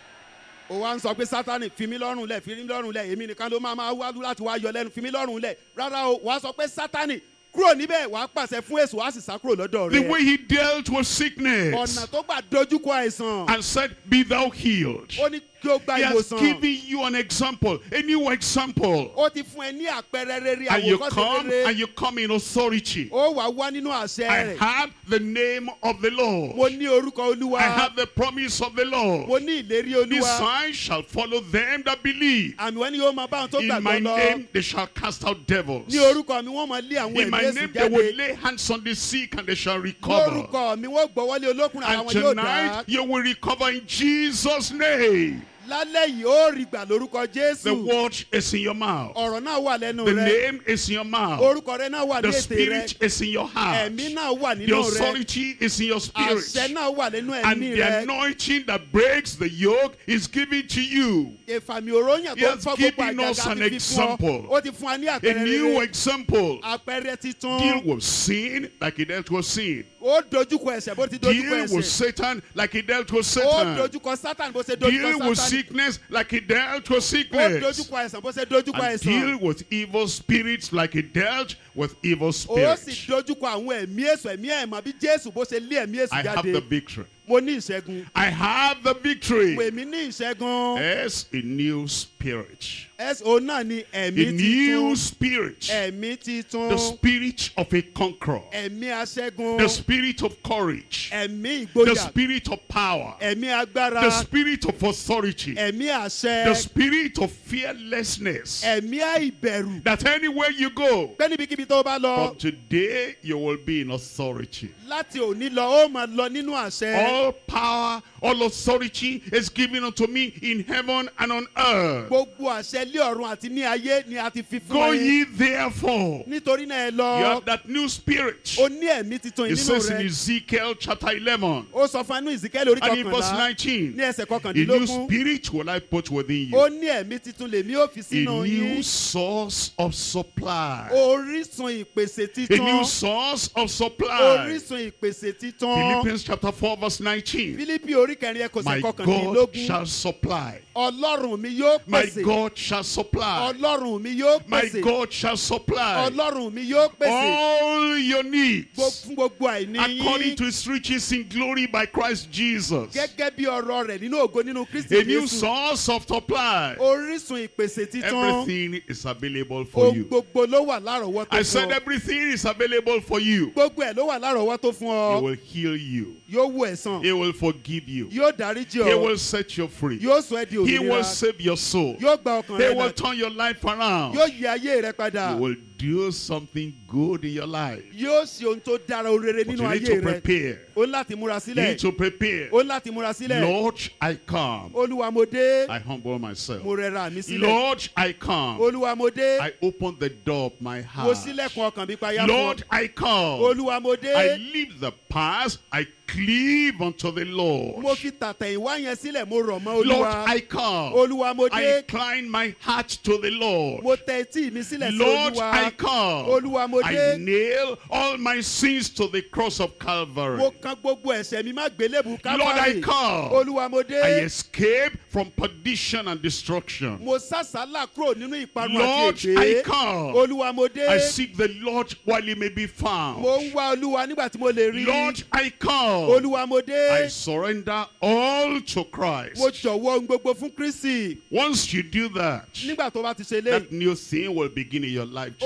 ó wá ń sọ pé sátánì fi mí lọ́rùn lẹ̀ fi mí lọ́rùn lẹ̀ èmi nìkan ló máa wá láti wá yọ lẹ́nu fi mí lọ́rùn lẹ̀ rárá o wàá sọ pé sátánì kúrò níbẹ̀ wàá pàṣẹ fún èṣù wàá sì sá kúrò lọ́dọ̀ The rẹ̀. way he dealt with sickness ọ̀nà tó gbà dojú kọ àìsàn. and said, be thou healed. ó ní kí ó gba He has ìwòsàn. given you an example, a new example. ó ti fún ẹ ní àpẹẹrẹ rere And you àwòkọ́ṣe come rere. and you come in authority. ó wàá wá nínú àṣẹ I rẹ̀. have the name of the Lord. mo ní orúkọ olúwa. I have the promise of the Lord. mo ní ìlérí These olúwa. signs shall follow them that believe. àmì wọn ni yóò máa bá àwọn tó In my gbàgbọ́ lọ. name they shall cast out devils. ní orúkọ mi wọ́n máa lé àwọn In my ẹ̀mí èṣù name they will jáde. lay hands on the sick and they shall recover. lórúkọ mi wọ́n gbọ́wọ́lé olókùnrin And àwọn yóò tonight dá. you will recover in Jesus' name. lálẹ́ yìí ó rí gbà lórúkọ The jésù. word is in your mouth. ọ̀rọ̀ náà wà lẹ́nu The rẹ. name is in your mouth. orúkọ rẹ náà wà ní The ètè rẹ. spirit is in your heart. ẹ̀mí náà wà The nínú rẹ. authority is in your àṣẹ spirit. náà wà nínú And ẹ̀mí the rẹ. anointing that breaks the yoke is given to you. ìfàmì òróyàn He tó has fọ́ gbogbo given us àjàgà an ti fi fún ọ. example. ó ti fún wa ní A àpẹẹrẹ new rere. example. àpẹẹrẹ titun. Deal with sin like he dealt with sin. ó dojúkọ ẹ̀ṣẹ̀ bó ti dojúkọ Deal with ẹ̀ṣẹ̀. Satan like he dealt with ó Satan. dojúkọ sátán bó ṣe Deal dojúkọ with sátán. sickness like he dealt with ó sickness. dojúkọ àìsàn bó ṣe dojúkọ And àìsàn. deal with evil spirits like he dealt with evil ó sì spirits. dojúkọ àwọn ẹ̀mí èṣù ẹ̀mí ẹ̀mọ́ bí jésù bó ṣe lé ẹ̀mí èṣù I have the jáde. victory. mo ní ìṣẹ́gun. I have the victory. èmi ní ìṣẹ́gun. Yes, a new spirit. òun náà ni A ẹ̀mí new titun. spirit. ẹ̀mí titun. The spirit of a conqueror. ẹ̀mí aṣẹ́gun. The spirit of courage. ẹ̀mí The ìgboyà. spirit of power. ẹ̀mí agbára. The spirit of authority. ẹ̀mí àṣẹ. The spirit of fearlessness. ẹ̀mí àìbẹ̀rù. That anywhere you go, pé níbikíbi tó bá lọ. from today you will be in authority. láti òní lọ ó máa lọ nínú àṣẹ. All power, all authority is given unto me in heaven and on earth. gbogbo àṣẹ lé ọ̀run àti ní ayé ni a ti fi fún Go ẹ. ye therefore. nítorí náà ẹ You lọ. have that new spirit. ó ní ẹ̀mí titun It nínú says in rẹ. Ezekiel chapter 11 ó sọ fún inú Ezekiel orí and in verse kọkànlá 19. ní ẹsẹ̀ A new kọkàndínlógún. spirit will I put within ó you. ní ẹ̀mí titun lèmi ó fi A sínú new yín. source of supply. orísun ìpèsè A new titun. source of supply. orísun ìpèsè titun. Philippians chapter 4 verse 19. Fílípì orí kẹrin ẹkọsẹ̀ My God kọkàndínlógún. shall supply. ọlọ́run mi yóò My pèsè. God shall supply. ọlọ́run mi yóò My pèsè. God shall supply ọlọ́run mi yóò pèsè. all your needs fún gbogbo àìní according yín. to his riches in glory by Christ Jesus. gẹ́gẹ́ bí ọ̀rọ̀ rẹ̀ nínú ògo nínú Kristi A new Jésù. source of supply. orísun ìpèsè titun. Everything is available for ohun you. gbogbo ló wà lárọ̀ọ́wọ́tó I fún said ọ. everything is available for you. gbogbo ẹ̀ ló wà lárọ̀ọ́wọ́tó fún He ọ. will heal you. yóò wò ẹ́ sàn. He will forgive you. yóò dáríjì He ọ. will set you free. yóò sọ ẹ́ di He will òmìnira. save your soul. yóò gba ọkàn He rẹ will là. turn your life around. yóò yí ayé rẹ padà. He will do something good in your life. yóò ṣe ohun tó dára rere But nínú you need ayé to rẹ. prepare. ó ní láti múra You need sílẹ̀. to prepare. ó ní láti múra sílẹ̀. Lord, I come. olúwa mo dé. I humble myself. mo rẹra mi sílẹ̀. Lord, I come. olúwa mo dé. I open the door of my mo heart. ṣílẹ̀kùn ọkàn mi payá fún ọ. Lord, I come. olúwa mo dé. I leave the past. I cleave unto the Lord. mo fi tàtẹ̀yìnwá yẹn sílẹ̀ mo rọ̀ mọ́ Lord, olúwa. I come. olúwa mo I dé. incline my heart to the Lord. mo tẹ etí mi sílẹ̀ sí Lord, olúwa. I come. olúwa mo I dé. nail all my sins to the cross of Calvary. mo kan gbogbo ẹ̀ṣẹ̀ mi má gbélébù Lord, I káfárì. come. olúwa mo I dé. escape from perdition and destruction. mo sásàlà kúrò nínú ìparun Lord, àti I ègbé. come. olúwa mo dé. I seek the Lord while he may be found. mo ń wá olúwa nígbà tí mo lè rí. Lord, I come. olúwa mo dé. I surrender all to mo Christ. jọ̀wọ́ ohun gbogbo fún Kristi. Once you do that, nígbà tó bá ti ṣe that léyìí. new thing will begin in your life. ohun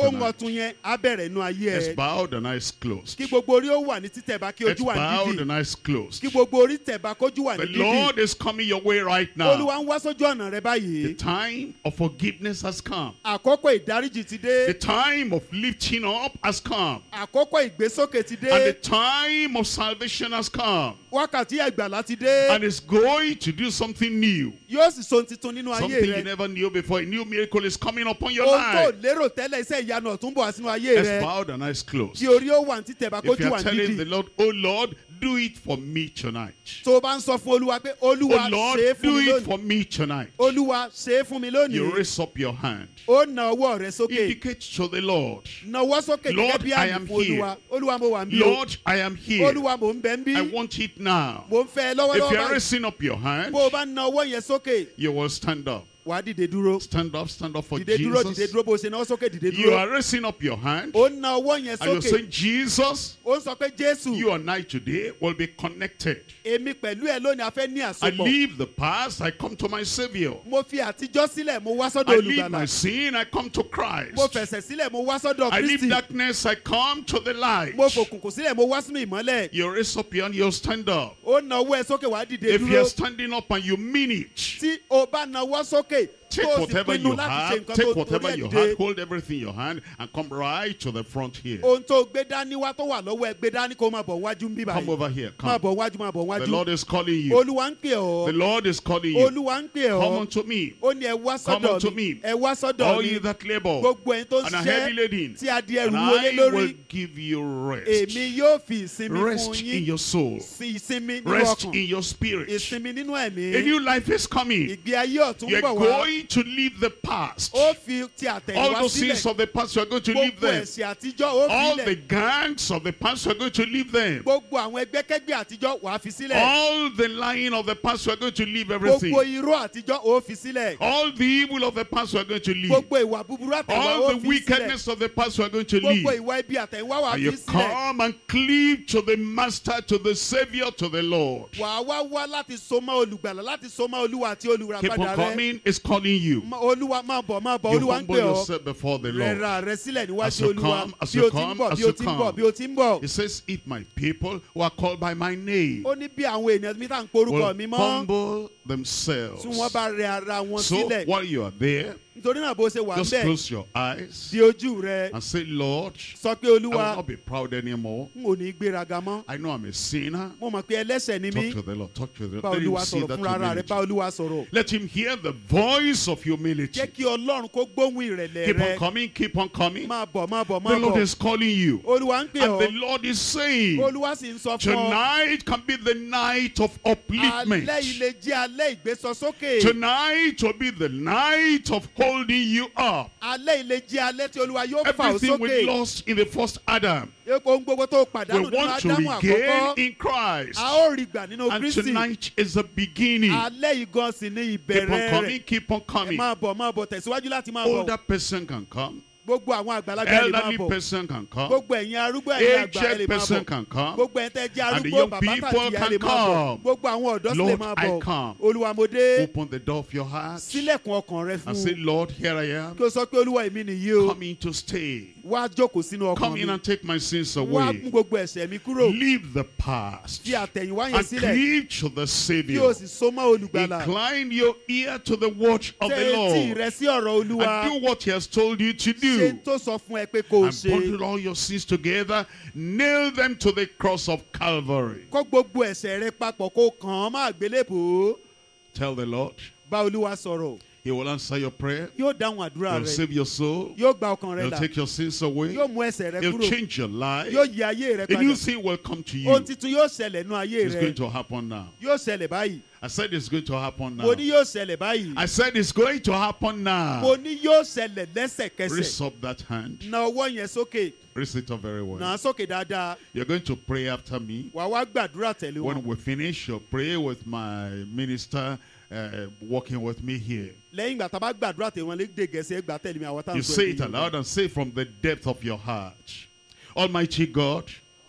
ohun tonight. ọ̀tun yẹn á bẹ̀rẹ̀ inú ayé Let's ẹ. bow the eyes closed. Kí gbogbo orí ó wà ní títẹ̀bá kí Let's ojú wà bow ní the dídì. eyes closed. Kí gbogbo orí tẹ̀bá kójú wà The ní dídì. Lord is coming your way right now. Olúwa ń wá sójú ọ̀nà rẹ The báyìí. time of forgiveness has come. Àkókò ìdáríjì ti The dé. time of lifting up has come. Àkókò ìgbésókè ti And the dé. time of salvation has come. Wákàtí ìgbàlà ti dé. And it's going to do something new. Yóò sì so ohun titun nínú ayé Something you rẹ. never knew before. A new miracle is coming upon your Ohun tó life. lérò tẹ́lẹ̀ iṣẹ́ ìyanu ọ̀tún bọ̀ wá sínú ayé Let's rẹ. bow the eyes closed. Kí orí ó wà ní títẹ̀bá If kójú you wà are ní telling the dídì. Lord, oh Lord, do it for me tonight. Tó o bá ń sọ fún Olúwa pé Olúwa Oh Lord, ṣe é fún do mi it lónìí. for me tonight. Olúwa ṣe é fún mi You lónìí. raise up your hand. Ó na ọwọ́ rẹ sókè. Indicate to the Lord, Nawọ́ sókè Lord, gẹ́gẹ́ bí I àmì am fún here. Olúwa. Olúwa mo wà ń bí o. Lord, I am here. Olúwa mo ń bẹ ń bí. I want it now. Mo ń fẹ́ ẹ If lọ́wọ́lọ́wọ́ you are báyìí. raising up your hand, Bó o bá na ọwọ́ yẹn sókè, you will stand up. wà á dìde dúró. Stand up for Dìde dúró, dìde Jesus. dúró. Bó o ṣe náwó sókè, dìde You dúró. are raising up your hand, Ó na ọwọ́ yẹn and you're sókè. saying, Jesus, Ó ń sọ pé Jésù, you and I today will be connected. èmi pẹ̀lú ẹ lónìí a fẹ́ ní I àsopọ̀. leave the past, I come to my Savior. Mo fi àtijọ́ sílẹ̀, mo wá I sọ́dọ̀ leave my olùgbàlà. sin, I come to Mo Christ. fẹsẹ̀ sílẹ̀, mo wá sọ́dọ̀ I leave Kristi. darkness, I come to the light. Mo fòkùnkùn sílẹ̀, mo wá sínú ìmọ́lẹ̀. You raise up your hand, you stand up. Ó na ọwọ́ ẹ sókè, wà á dìde If you're dúró. standing up and you mean it, Tí o bá nawọ́ sókè, take tó o sì whatever pinnu you láti ṣe have, nǹkan take tó whatever torí you ẹ̀ have, dìde. hold everything in your hand, and come right to the front here. Ohun tó gbé dání wá tó wà lọ́wọ́ ẹ gbé dání kó máa bọ̀ wájú ń bí Come báyìí. over here, Máa come. bọ̀ wájú, máa bọ̀ The wájú. Lord is calling you. Olúwa ń pè The ọ́. Lord is calling you. Olúwa ń pè Come ọ́. unto me, Ó ní ẹ wá Come sọ́dọ̀ unto mi. me. Ẹ wá sọ́dọ̀ all mi. you that labor Gbogbo ẹ̀yin tó ń and are heavy ṣiṣẹ́ laden, tí a di ẹrù and wọlé I lórí. will give you rest. Èmi yóò fi ìsinmi Rest fún in yín. your soul. Sí ìsinmi nínú Rest ọkàn. in your spirit. Ìsinmi nínú A ẹ̀mí. new life is coming. Ìgbé ayé ọ̀tún You're bọ̀ wá. going to leave the past. Ó fi ti All àtẹ̀yìnwá those sins sílẹ̀. of the past, you're going to leave Gbogbo them. ẹ̀ṣẹ̀ àtijọ́ ó All fi the sílẹ̀. gangs of the past, you're going to leave them. Gbogbo àwọn ẹgbẹ́kẹ́gbẹ́ àtijọ́ wàá fi sílẹ̀. All the lying of the past, you're going to leave everything. Gbogbo irọ́ àtijọ́ ó fi sílẹ̀. All the evil of the past, you're going to leave. Gbogbo ìwà búburú àtẹ̀wá All ó the fi sílẹ̀. wickedness of the past, you're going to leave. Gbogbo ìwà ibi àtẹ̀wá wàá And fi you sílẹ̀. come and cleave to the Master, to the Savior, to the Lord. Wàá wá láti so mọ́ olùgbàlà, láti so mọ́ Olúwa àti Keep olùràpadà on rẹ. coming, it's calling you. Olúwa máa bọ̀, máa bọ̀. You Olúwa ń humble pè ọ́. yourself before the Lord. Rẹ̀ra rẹ sílẹ̀ As níwájú you Olúwa. come, as Bí you o ti ń come, bọ̀, as bí o you ti ń bọ̀, come. bí o ti ń bọ̀. It says, if my people who are called by my name Ó ní bí àwọn ènìyàn mi tá à ń porúkọ mi will mọ́. humble themselves. Tí wọ́n bá rẹ ara wọn So sílẹ̀. while you are there, Nítorí náà bó ṣe wà just bẹ́ẹ̀. close your eyes Di ojú rẹ. and say, Lord, Sọ pé I will Olúwa, not be proud anymore. n ò ní gbéraga mọ́. I know I'm a sinner. Mo mọ̀ pé ẹlẹ́ṣẹ̀ ni mí. Talk to the Lord. Talk to the Bá Lord. Let him Olúwa see sọ̀rọ̀ that fúnra rẹ̀. Bá humility. Olúwa sọ̀rọ̀. Let him hear the voice of humility. Jẹ́ kí Ọlọ́run kó gbóhùn ìrẹ̀lẹ̀ Keep on rẹ. coming, keep on coming. Máa bọ̀, máa bọ̀, The máa Lord bọ̀. is calling you. Olúwa ń pè And the ọ́. Lord is saying, Olúwa sì ń sọ fún ọ. tonight can be the night of upliftment. Alẹ́ ilé jẹ́ alẹ́ ìgbésọsókè. Tonight will be the night of holding you up. Alẹ́ ilé jẹ́ alẹ́ tí Olúwa yóò fà ọ́ Everything we sókè. lost in the first Adam, Ohun gbogbo tó we pàdánù nínú want to Ádámù regain àkọ́kọ́. in Christ. A ó rí gbà nínú And Kristi. tonight is the beginning. Alẹ́ ìgan sì ni Keep on ìbẹ̀rẹ̀ coming, rẹ̀. keep on Ẹ coming. máa bọ̀, tẹ̀síwájú láti máa bọ̀. Older person can come. Gbogbo àwọn àgbàlagbà ẹ lè máa Elderly bọ̀. person can come. Gbogbo ẹ̀yin arúgbó ẹ̀yin àgbà ẹ lè Aged máa person bọ̀. can come. Gbogbo ẹ̀yin tẹ́ jẹ́ And the arúgbó young bàbá people tàbí ìyá can lè máa bọ̀. come. Gbogbo àwọn ọ̀dọ́ sì lè Lord, máa I bọ̀. come. Olúwa mo dé. Open the door of your heart Sílẹ̀kùn ọkàn rẹ and say, fún un. Lord, here I am. Kí o sọ pé Olúwa èmi nìyí o. Come in to stay. Wá jókòó sínú ọkàn Come mi. in and take my sins Wá away. mú gbogbo ẹ̀ṣẹ̀ mi kúrò. Leave the past. Fi àtẹ̀yìnwá yẹn And sílẹ̀. cleave to the Kí o Savior. sì so mọ́ olùgbàlà. Incline your ear to the word of the Tẹ́ etí Lord. rẹ sí ọ̀rọ̀ Olúwa. And do what he has told you to Ṣe do. tó sọ fún ẹ pé kó o And ṣe. bundle all your sins together. Nail them to the cross of Calvary. Kó gbogbo ẹ̀ṣẹ̀ rẹ papọ̀ kó kàn án má àgbélébùú. Tell the Lord. Bá Olúwa sọ̀rọ̀. He will answer your prayer. Yóò dáhùn àdúrà He will rẹ. save your soul. Yóò gba ọkàn rẹ He'll là. take your sins away. Yóò mú ẹ̀ṣẹ̀ rẹ He'll kúrò. change your life. Yóò yí ayé rẹ A new padà. thing will come to Ohun you. tuntun yóò ṣẹlẹ̀ nú ayé It's rẹ. going to happen now. Yóò ṣẹlẹ̀ báyìí. I said it's going to happen now. Mo ní yóò ṣẹlẹ̀ báyìí. I said it's going to happen Mo now. ní yóò ṣẹlẹ̀ lẹ́sẹ̀kẹsẹ̀. Raise up that hand. Na ọwọ́ yẹn sókè. Raise it up very Nà well. á sókè dáadáa. You're going to pray after me. Wà wá gbàdúrà tẹ̀lé When wọn. we finish, you'll pray with my minister working with me here. Lẹ́yìn ìgbà tá a bá gbàdúrà tẹ̀lé wọn lédè Gẹ̀ẹ́sì ẹ gbà tẹ̀lé mi àwọn táwọn You sọ say èdè it Yorùbá. aloud and say from the depth of your heart. Almighty God,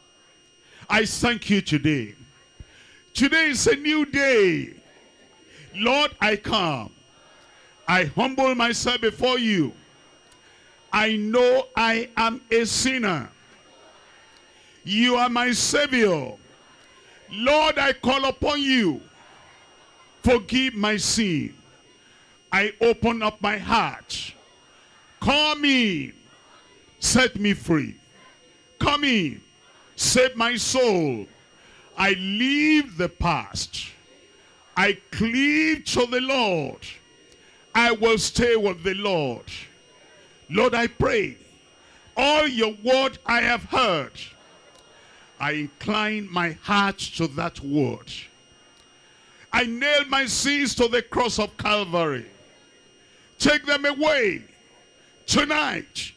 I thank you today. Today is a new day. Lord, I come. I humble myself before you. I know I am a sinner. You are my Savior. Lord, I call upon you. Forgive my sin. I open up my heart. Come in. Set me free. Come in. Save my soul. I leave the past. I cleave to the Lord. I will stay with the Lord. Lord, I pray, all your word I have heard, I incline my heart to that word. I nail my sins to the cross of Calvary. Take them away. Tonight,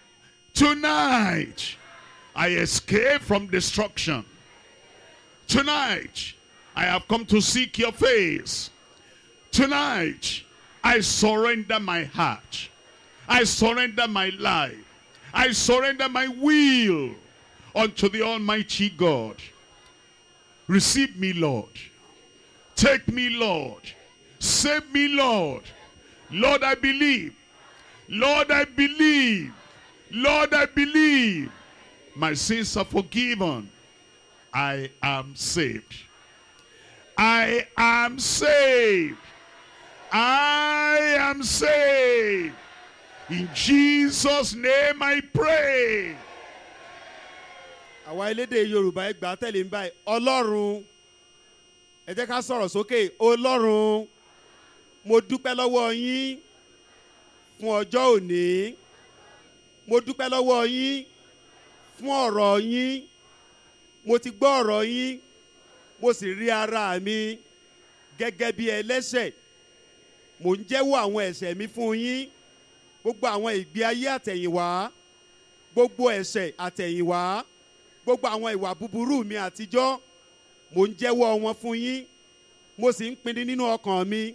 I escape from destruction. Tonight, I have come to seek your face. Tonight, I surrender my heart. I surrender my life. I surrender my will unto the Almighty God. Receive me, Lord. Take me, Lord. Save me, Lord. Lord, I believe. Lord, I believe. Lord, I believe. My sins are forgiven. I am saved. I am saved. I am saved. In Jesus' name I pray. Àwa elédè Yorùbá ẹ gbà tẹ̀lé ń báyìí. Ọlọ́run, ẹ jẹ́ ká sọ̀rọ̀ sókè. Ọlọ́run, mo dúpẹ́ lọ́wọ́ yín fún ọjọ́ òní. Mo dúpẹ́ lọ́wọ́ yín fún ọ̀rọ̀ yín. Mo ti gbọ́ ọ̀rọ̀ yín. Mo sì rí ara mi gẹ́gẹ́ bí ẹlẹ́ṣẹ̀. Mo ń jẹ́wọ́ àwọn ẹ̀ṣẹ̀ mi fún yín. Gbogbo àwọn ìgbé ayé àtẹ̀yìnwá. Gbogbo ẹ̀ṣẹ̀ àtẹ̀yìnwá. Gbogbo àwọn ìwà búburú mi àtijọ́. Mo ń jẹ́wọ́ wọn fún yín. Mo sì ń pinnu nínú ọkàn mi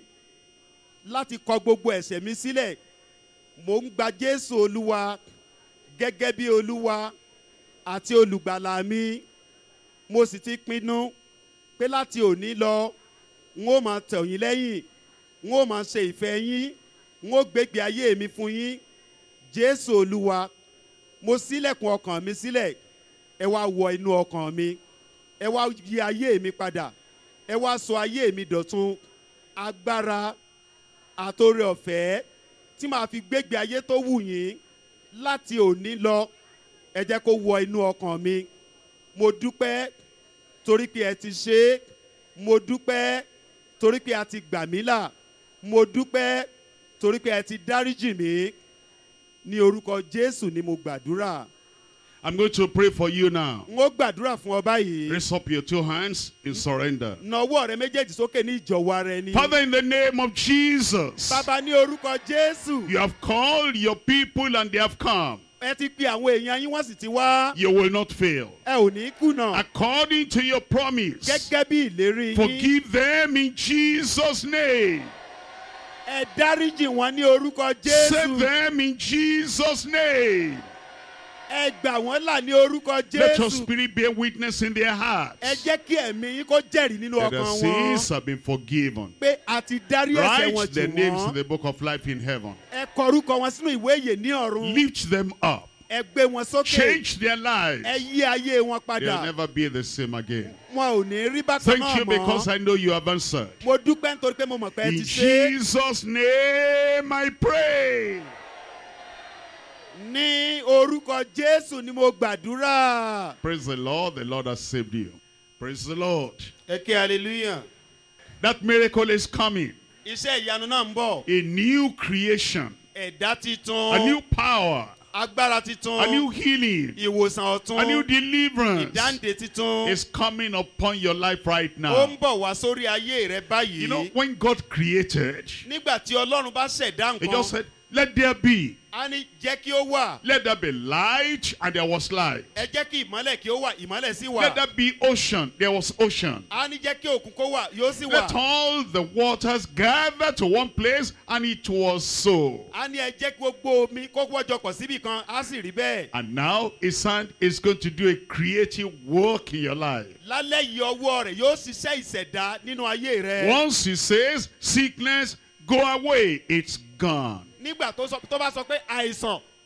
láti kọ gbogbo ẹ̀ṣẹ̀ mi sílẹ̀. Mo ń gba Jésù Olúwa gẹ́gẹ́ bí Olúwa àti olùgbàlà mi. Mo sì ti pinnu pé láti òní lọ n ó máa tẹ̀ yín lẹ́yìn, n ó máa ṣe ìfẹ́ yín, n ó gbégbé ayé mi fún yín. Jésù Olúwa, mo ṣílẹ̀kùn ọkàn mi sílẹ̀. Ẹ wá wọ inú ọkàn mi. Ẹ wá yí ayé mi padà. Ẹ wá sọ ayé mi dọ̀tun. Agbára àtore ọ̀fẹ́ tí màá fi gbégbé ayé tó wù yín láti òní lọ. Ẹ jẹ́ kó wọ inú ọkàn mi. Mo dúpẹ́ torí pé ẹ ti ṣe é. Mo dúpẹ́ torí pé a ti gbà mí là. Mo dúpẹ́ torí pé ẹ ti dáríjì mí. Ní orúkọ Jésù ni mo gbàdúrà. I'm going to pray for you now. N ó gbàdúrà fún ọ báyìí. Raise up your two hands in surrender. Nawọ́ rẹ méjèèjì sókè ní ìjọ̀wọ́ ara ẹni. Father, in the name of Jesus, Bàbá, ní orúkọ Jésù. you have called your people and they have come. Ẹ ti pe àwọn èèyàn yín wọ́n sì ti wá. You will not fail. Ẹ ò ní kùnà. According to your promise, Gẹ́gẹ́ bí ìlérí yín. forgive them in Jesus' name. Ẹ dáríjì wọn ní orúkọ Jésù. Save them in Jesus' name. Ẹ gbà wọ́n là ní orúkọ Let your Jésù. spirit bear witness in their hearts Ẹ jẹ́ kí ẹ̀mí yín kó jẹ́rìí nínú that their ọkàn sins wọn. have been forgiven. Pé a ti dárí ẹ̀ṣẹ̀ wọn Write their jì names in wọ́n. the book of life in heaven. Ẹ kọ orúkọ wọn sínú ìwé ìyè ní ọ̀run. Lift them up. Ẹ gbé wọn sókè. Change their lives. Ẹ yí ayé wọn They'll padà. never be the same again. Wọn ò ní rí bákan Thank náà you because mọ́. I know you have answered. Mo dúpẹ́ nítorí pé mo mọ̀ pé ẹ In ti ṣe é. Jesus' name I pray. Ní orúkọ Jésù ni mo gbàdúrà. Praise the Lord. The Lord has saved you. Praise the Lord. Ẹ ké hallelujah. That miracle is coming. Iṣẹ́ ìyanu náà ń bọ̀. A new creation. Ẹ̀dá titun. A new power. Agbára titun. A new healing. Ìwòsàn ọ̀tun. A new deliverance Ìdáǹdè titun. is coming upon your life right Ó now. ń bọ̀ wá sórí ayé rẹ báyìí. You know, when God created, Nígbà tí Ọlọ́run bá ṣẹ̀dá He just nǹkan, said, let there be. a ní jẹ́ kí ó wà. Let there be light, and there was light. Ẹ jẹ́ kí ìmọ́lẹ̀ kí ó wà, ìmọ́lẹ̀ sì wà. Let there be ocean, there was ocean. A ní jẹ́ kí òkun kó wà, yóò sì wà. Let all the waters gather to one place, and it was so. A ní ẹ jẹ́ kí gbogbo omi kó wọ́jọpọ̀ síbì kan, á sì rí bẹ́ẹ̀. And now His hand is going to do a creative work in your life. Lálẹ́ yìí ọwọ́ rẹ̀ yóò ṣiṣẹ́ ìṣẹ̀dá nínú ayé rẹ. Once He says, sickness, go away, it's gone. Nígbà tó bá sọ pé àìsàn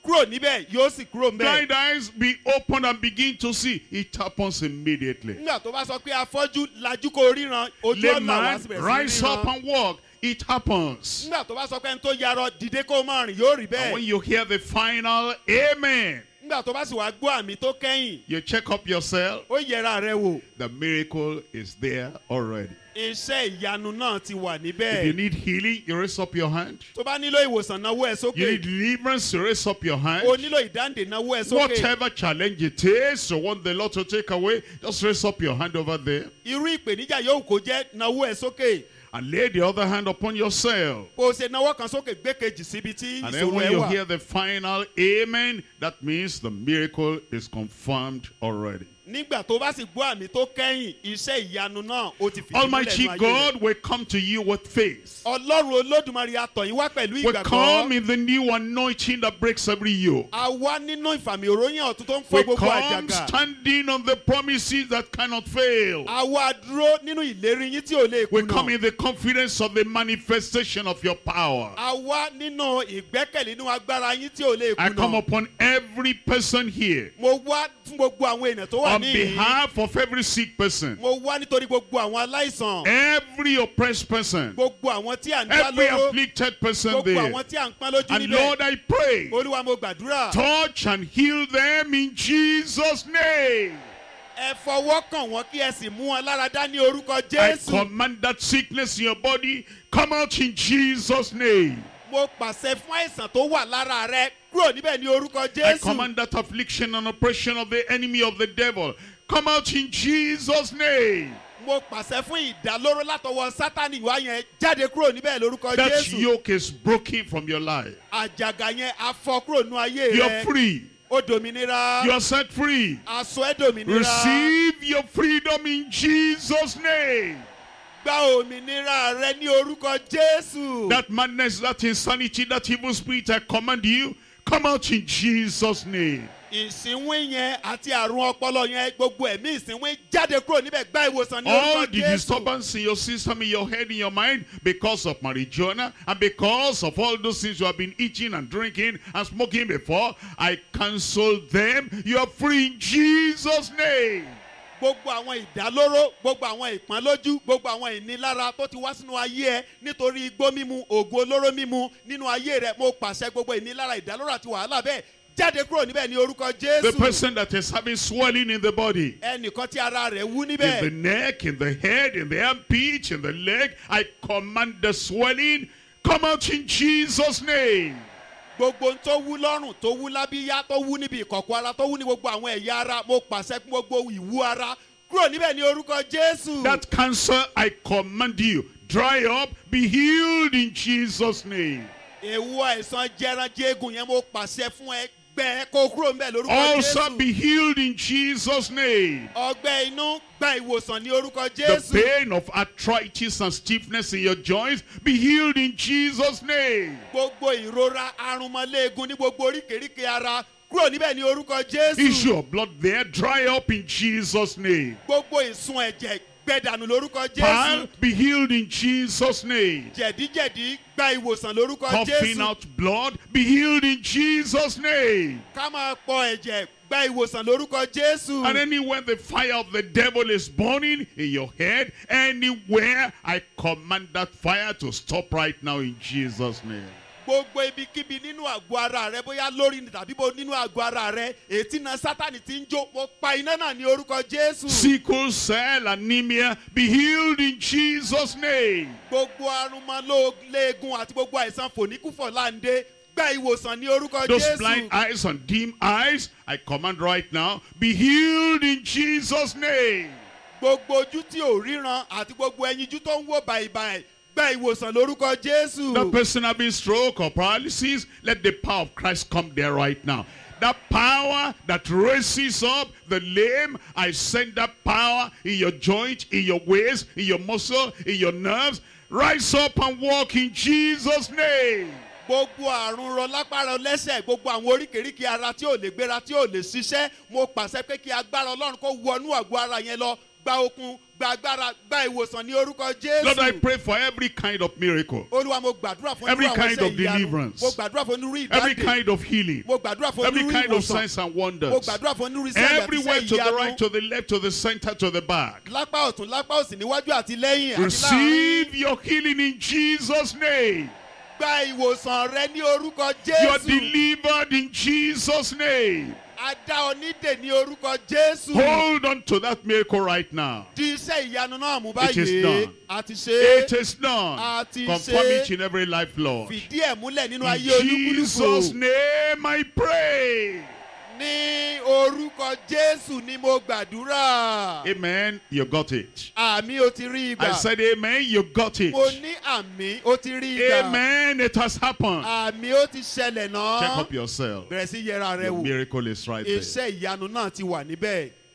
kúrò níbẹ̀ yóò sì kúrò níbẹ̀. Blind eyes be opened and begin to see. It happens immediately. nígbà tó bá sọ pé afọ́jú lajú kó ríran ojú Lame ọ̀la wá man, sí bẹ̀rẹ̀ sí rise up ríran. and walk. It happens. nígbà tó bá sọ pé ẹni tó yarọ dìde kó máa rìn yóò rí And when bẹ́ẹ̀. you hear the final amen, nígbà tó bá sì wá gbọ́ àmì tó kẹ́yìn you check up yourself. ó yẹra rẹ wò. The miracle is there already. iṣẹ́ ìyanu náà ti wà If you níbẹ̀. need healing, you raise up your hand. tó bá nílò ìwòsàn náwó ẹ You sókè. need deliverance, you raise up your hand. o nílò ìdáǹdè náwó ẹ sókè. Whatever challenge it is, you want the Lord to take away, just raise up your hand over there irú ìpèníjà yóò kó jẹ́ náwó ẹ sókè. and lay the other hand upon yourself. kó o ṣe náwó kan sókè gbé kejì síbi tí And then ìṣòro when ẹ you wà. hear the final amen, that means the miracle is confirmed already. nígbà tó bá sì gbọ́ àmì tó kẹ́yìn iṣẹ́ ìyanu náà ó ti fìdí múlẹ̀ Almighty nínú ayé rẹ̀. God will come to you with faith. ọlọ́run olódùmarè atọ̀ yín wá pẹ̀lú Will come ìgbàgbọ́. in the new anointing that breaks every yoke. a wá nínú ìfàmì òróyìn ọ̀tún tó ń fọ́ Will gbogbo come àjàgà. standing on the promises that cannot fail. a wá dúró nínú ìlérí yín tí ò lè Will come kùnà. in the confidence of the manifestation of your power. a wá nínú ìgbẹ́kẹ̀lé nínú agbára yín tí ò lè I come kùnà. upon every person here mo wá fún gbogbo àwọn èèyàn tó wà on níhìn-ín. behalf of every sick person, mo wá nítorí gbogbo àwọn aláìsàn. every oppressed person, gbogbo àwọn tí à ń dá every lóró. afflicted person gbogbo there. àwọn tí à ń pọ́n lójú And níbẹ̀. Lord, I pray, olúwa mo gbàdúrà. touch and heal them in Jesus' name. ẹ fọwọ́ kàn wọ́n kí ẹ sì mú wọn lára dá ní orúkọ I jésù. command that sickness in your body, come out in Jesus' name. mo pàṣẹ fún àìsàn tó wà lára rẹ kúrò níbẹ̀ ní orúkọ I jésù. command that affliction and oppression of the enemy of the devil, come out in Jesus' name. mo pàṣẹ fún ìdálóró látọwọ́ sátani wá yẹn jáde kúrò níbẹ̀ lórúkọ That jésù. yoke is broken from your life. àjàgà yẹn a fọ́ kúrò nínú ayé You're rẹ. free. ó dòmìnira. You are set free. aṣọ ẹ dòmìnira. Receive your freedom in Jesus' name. gba òmìnira rẹ ní orúkọ jésù. That madness, that insanity, that evil spirit, I command you, come out in Jesus' name. ìsìnwín yẹn àti àrùn ọpọlọ yẹn gbogbo ẹ̀mí ìsìnwín jáde kúrò níbẹ̀ gba ìwòsàn ní All orúkọ the jésù. disturbance in your system, in your head, in your mind, because of marijuana and because of all those things you have been eating and drinking and smoking before, I cancel them. You are free in Jesus' name. gbogbo àwọn ìdálóró gbogbo àwọn ìpọ́nlójú gbogbo àwọn ìnilára tó ti wá sínú ayé ẹ nítorí igbó mímu oògùn olóró mímu nínú ayé rẹ mo pàṣẹ gbogbo ìnilára ìdálóró àti wàhálà bẹ́ẹ̀ jáde kúrò níbẹ̀ ní orúkọ The jésù. person that is having swelling in the body, ẹnìkan tí ara rẹ̀ wú in the níbẹ̀ neck, in the head, in the armpit, in the leg, I command the swelling, come out in Jesus' name. gbogbo ohun tó wú lọ́rùn tó wú lábíyá tó wú níbi ìkọ̀kọ̀ ara tó wú ní gbogbo àwọn ẹ̀yà ara mo pàṣẹ fún gbogbo ìwú ara kúrò níbẹ̀ ní orúkọ jésù. That cancer, I command you, dry up, be healed in Jesus' name. èwo àìsàn jẹranjẹgùn yẹn mo pàṣẹ fún ẹ gbẹ kó kúrò níbẹ̀ lórúkọ Also jésù. be healed in Jesus' name. ọgbẹ́ inú gba ìwòsàn ní orúkọ The jésù. pain of arthritis and stiffness in your joints, be healed in Jesus' name. gbogbo ìrora arúmọléegun ní gbogbo oríkèéríkèé ara kúrò níbẹ̀ ní orúkọ jésù. Issue of blood there, dry up in Jesus' name. gbogbo ìsun ẹ̀jẹ̀ gbẹ̀dànù lórúkọ Pile, jésù. be healed in Jesus' name. jẹ̀díjẹ̀dí gba ìwòsàn lórúkọ Coughing jésù. out blood, be healed in Jesus' name. ká máa pọ ẹ̀jẹ̀ gba ìwòsàn lórúkọ jésù. And anywhere the fire of the devil is burning in your head, anywhere, I command that fire to stop right now in Jesus' name. gbogbo ibikíbi nínú àgọ́ ara rẹ bóyá lórí ni tàbí bó nínú àgọ́ ara rẹ ètí na sátani ti ń jó mo pa iná náà ní orúkọ jésù. Sickle cell anemia, be healed in Jesus' name. gbogbo arúmọléegun àti gbogbo àìsàn fòníkúfọ̀ láǹdé gba ìwòsàn ní orúkọ Those blind jésù. eyes and dim eyes, I command right now, be healed in Jesus' name. gbogbo ojú tí ò ríran àti gbogbo ẹyinjú tó ń wò bàìbàì gba ìwòsàn lórúkọ jésù. The person having stroke or paralysis, let the power of Christ come there right now. That power that raises up the lame, I send that power in your joint, in your waist, in your muscle, in your nerves. Rise up and walk in Jesus' name. gbogbo àrùn rọ lápára lẹ́sẹ̀ gbogbo àwọn oríkèéríkèé ara tí ò lè gbéra tí ò lè ṣiṣẹ́ mo pàṣẹ pé kí agbára ọlọ́run kó wọnú àgọ́ ara yẹn lọ gba okun, gba agbára, gba ìwòsàn ní orúkọ Jésù. Lord, I pray for every kind of miracle, Olúwa mo gbàdúrà fún every irú àwọn kind of iṣẹ́ ìyanu. deliverance, Mo gbàdúrà fún irú every ìdáǹdè. kind of healing, Mo gbàdúrà fún every irú kind of ìwòsàn. signs and Mo wonders. gbàdúrà fún irú iṣẹ́ àti Everywhere iṣẹ́ to the right, ìyanu. to the left, to the center, to the back. Lápá ọ̀tún, lápá òsì, níwájú àti lẹ́yìn àti láàárín. Receive your healing in Jesus' name. Gba ìwòsàn rẹ ní orúkọ You are Jésù. delivered in Jesus' name. A dá ọ nídè ní orúkọ Jésù. Hold on to that miracle right now. Di iṣẹ́ ìyanu náà mú It is báyìí. done. A ti ṣe It is done. A ti Confirm ṣe. each in every life, Lord. Fìdí ẹ̀ múlẹ̀ nínú In ayé Jesus' olúkúlùkù. name I pray. Ní orúkọ Jésù ni mo gbàdúrà. Amen. You got it. Àmì o ti rí I ìgbà. said amen. You got it. Mo ní àmì o ti rí ìgbà. Amen. It has happened. Àmì o ti ṣẹlẹ̀ náà. Check up yourself. Bẹ̀rẹ̀ sí yẹra rẹ Your wò. miracle is right there. Iṣẹ́ ìyanu náà ti wà níbẹ̀.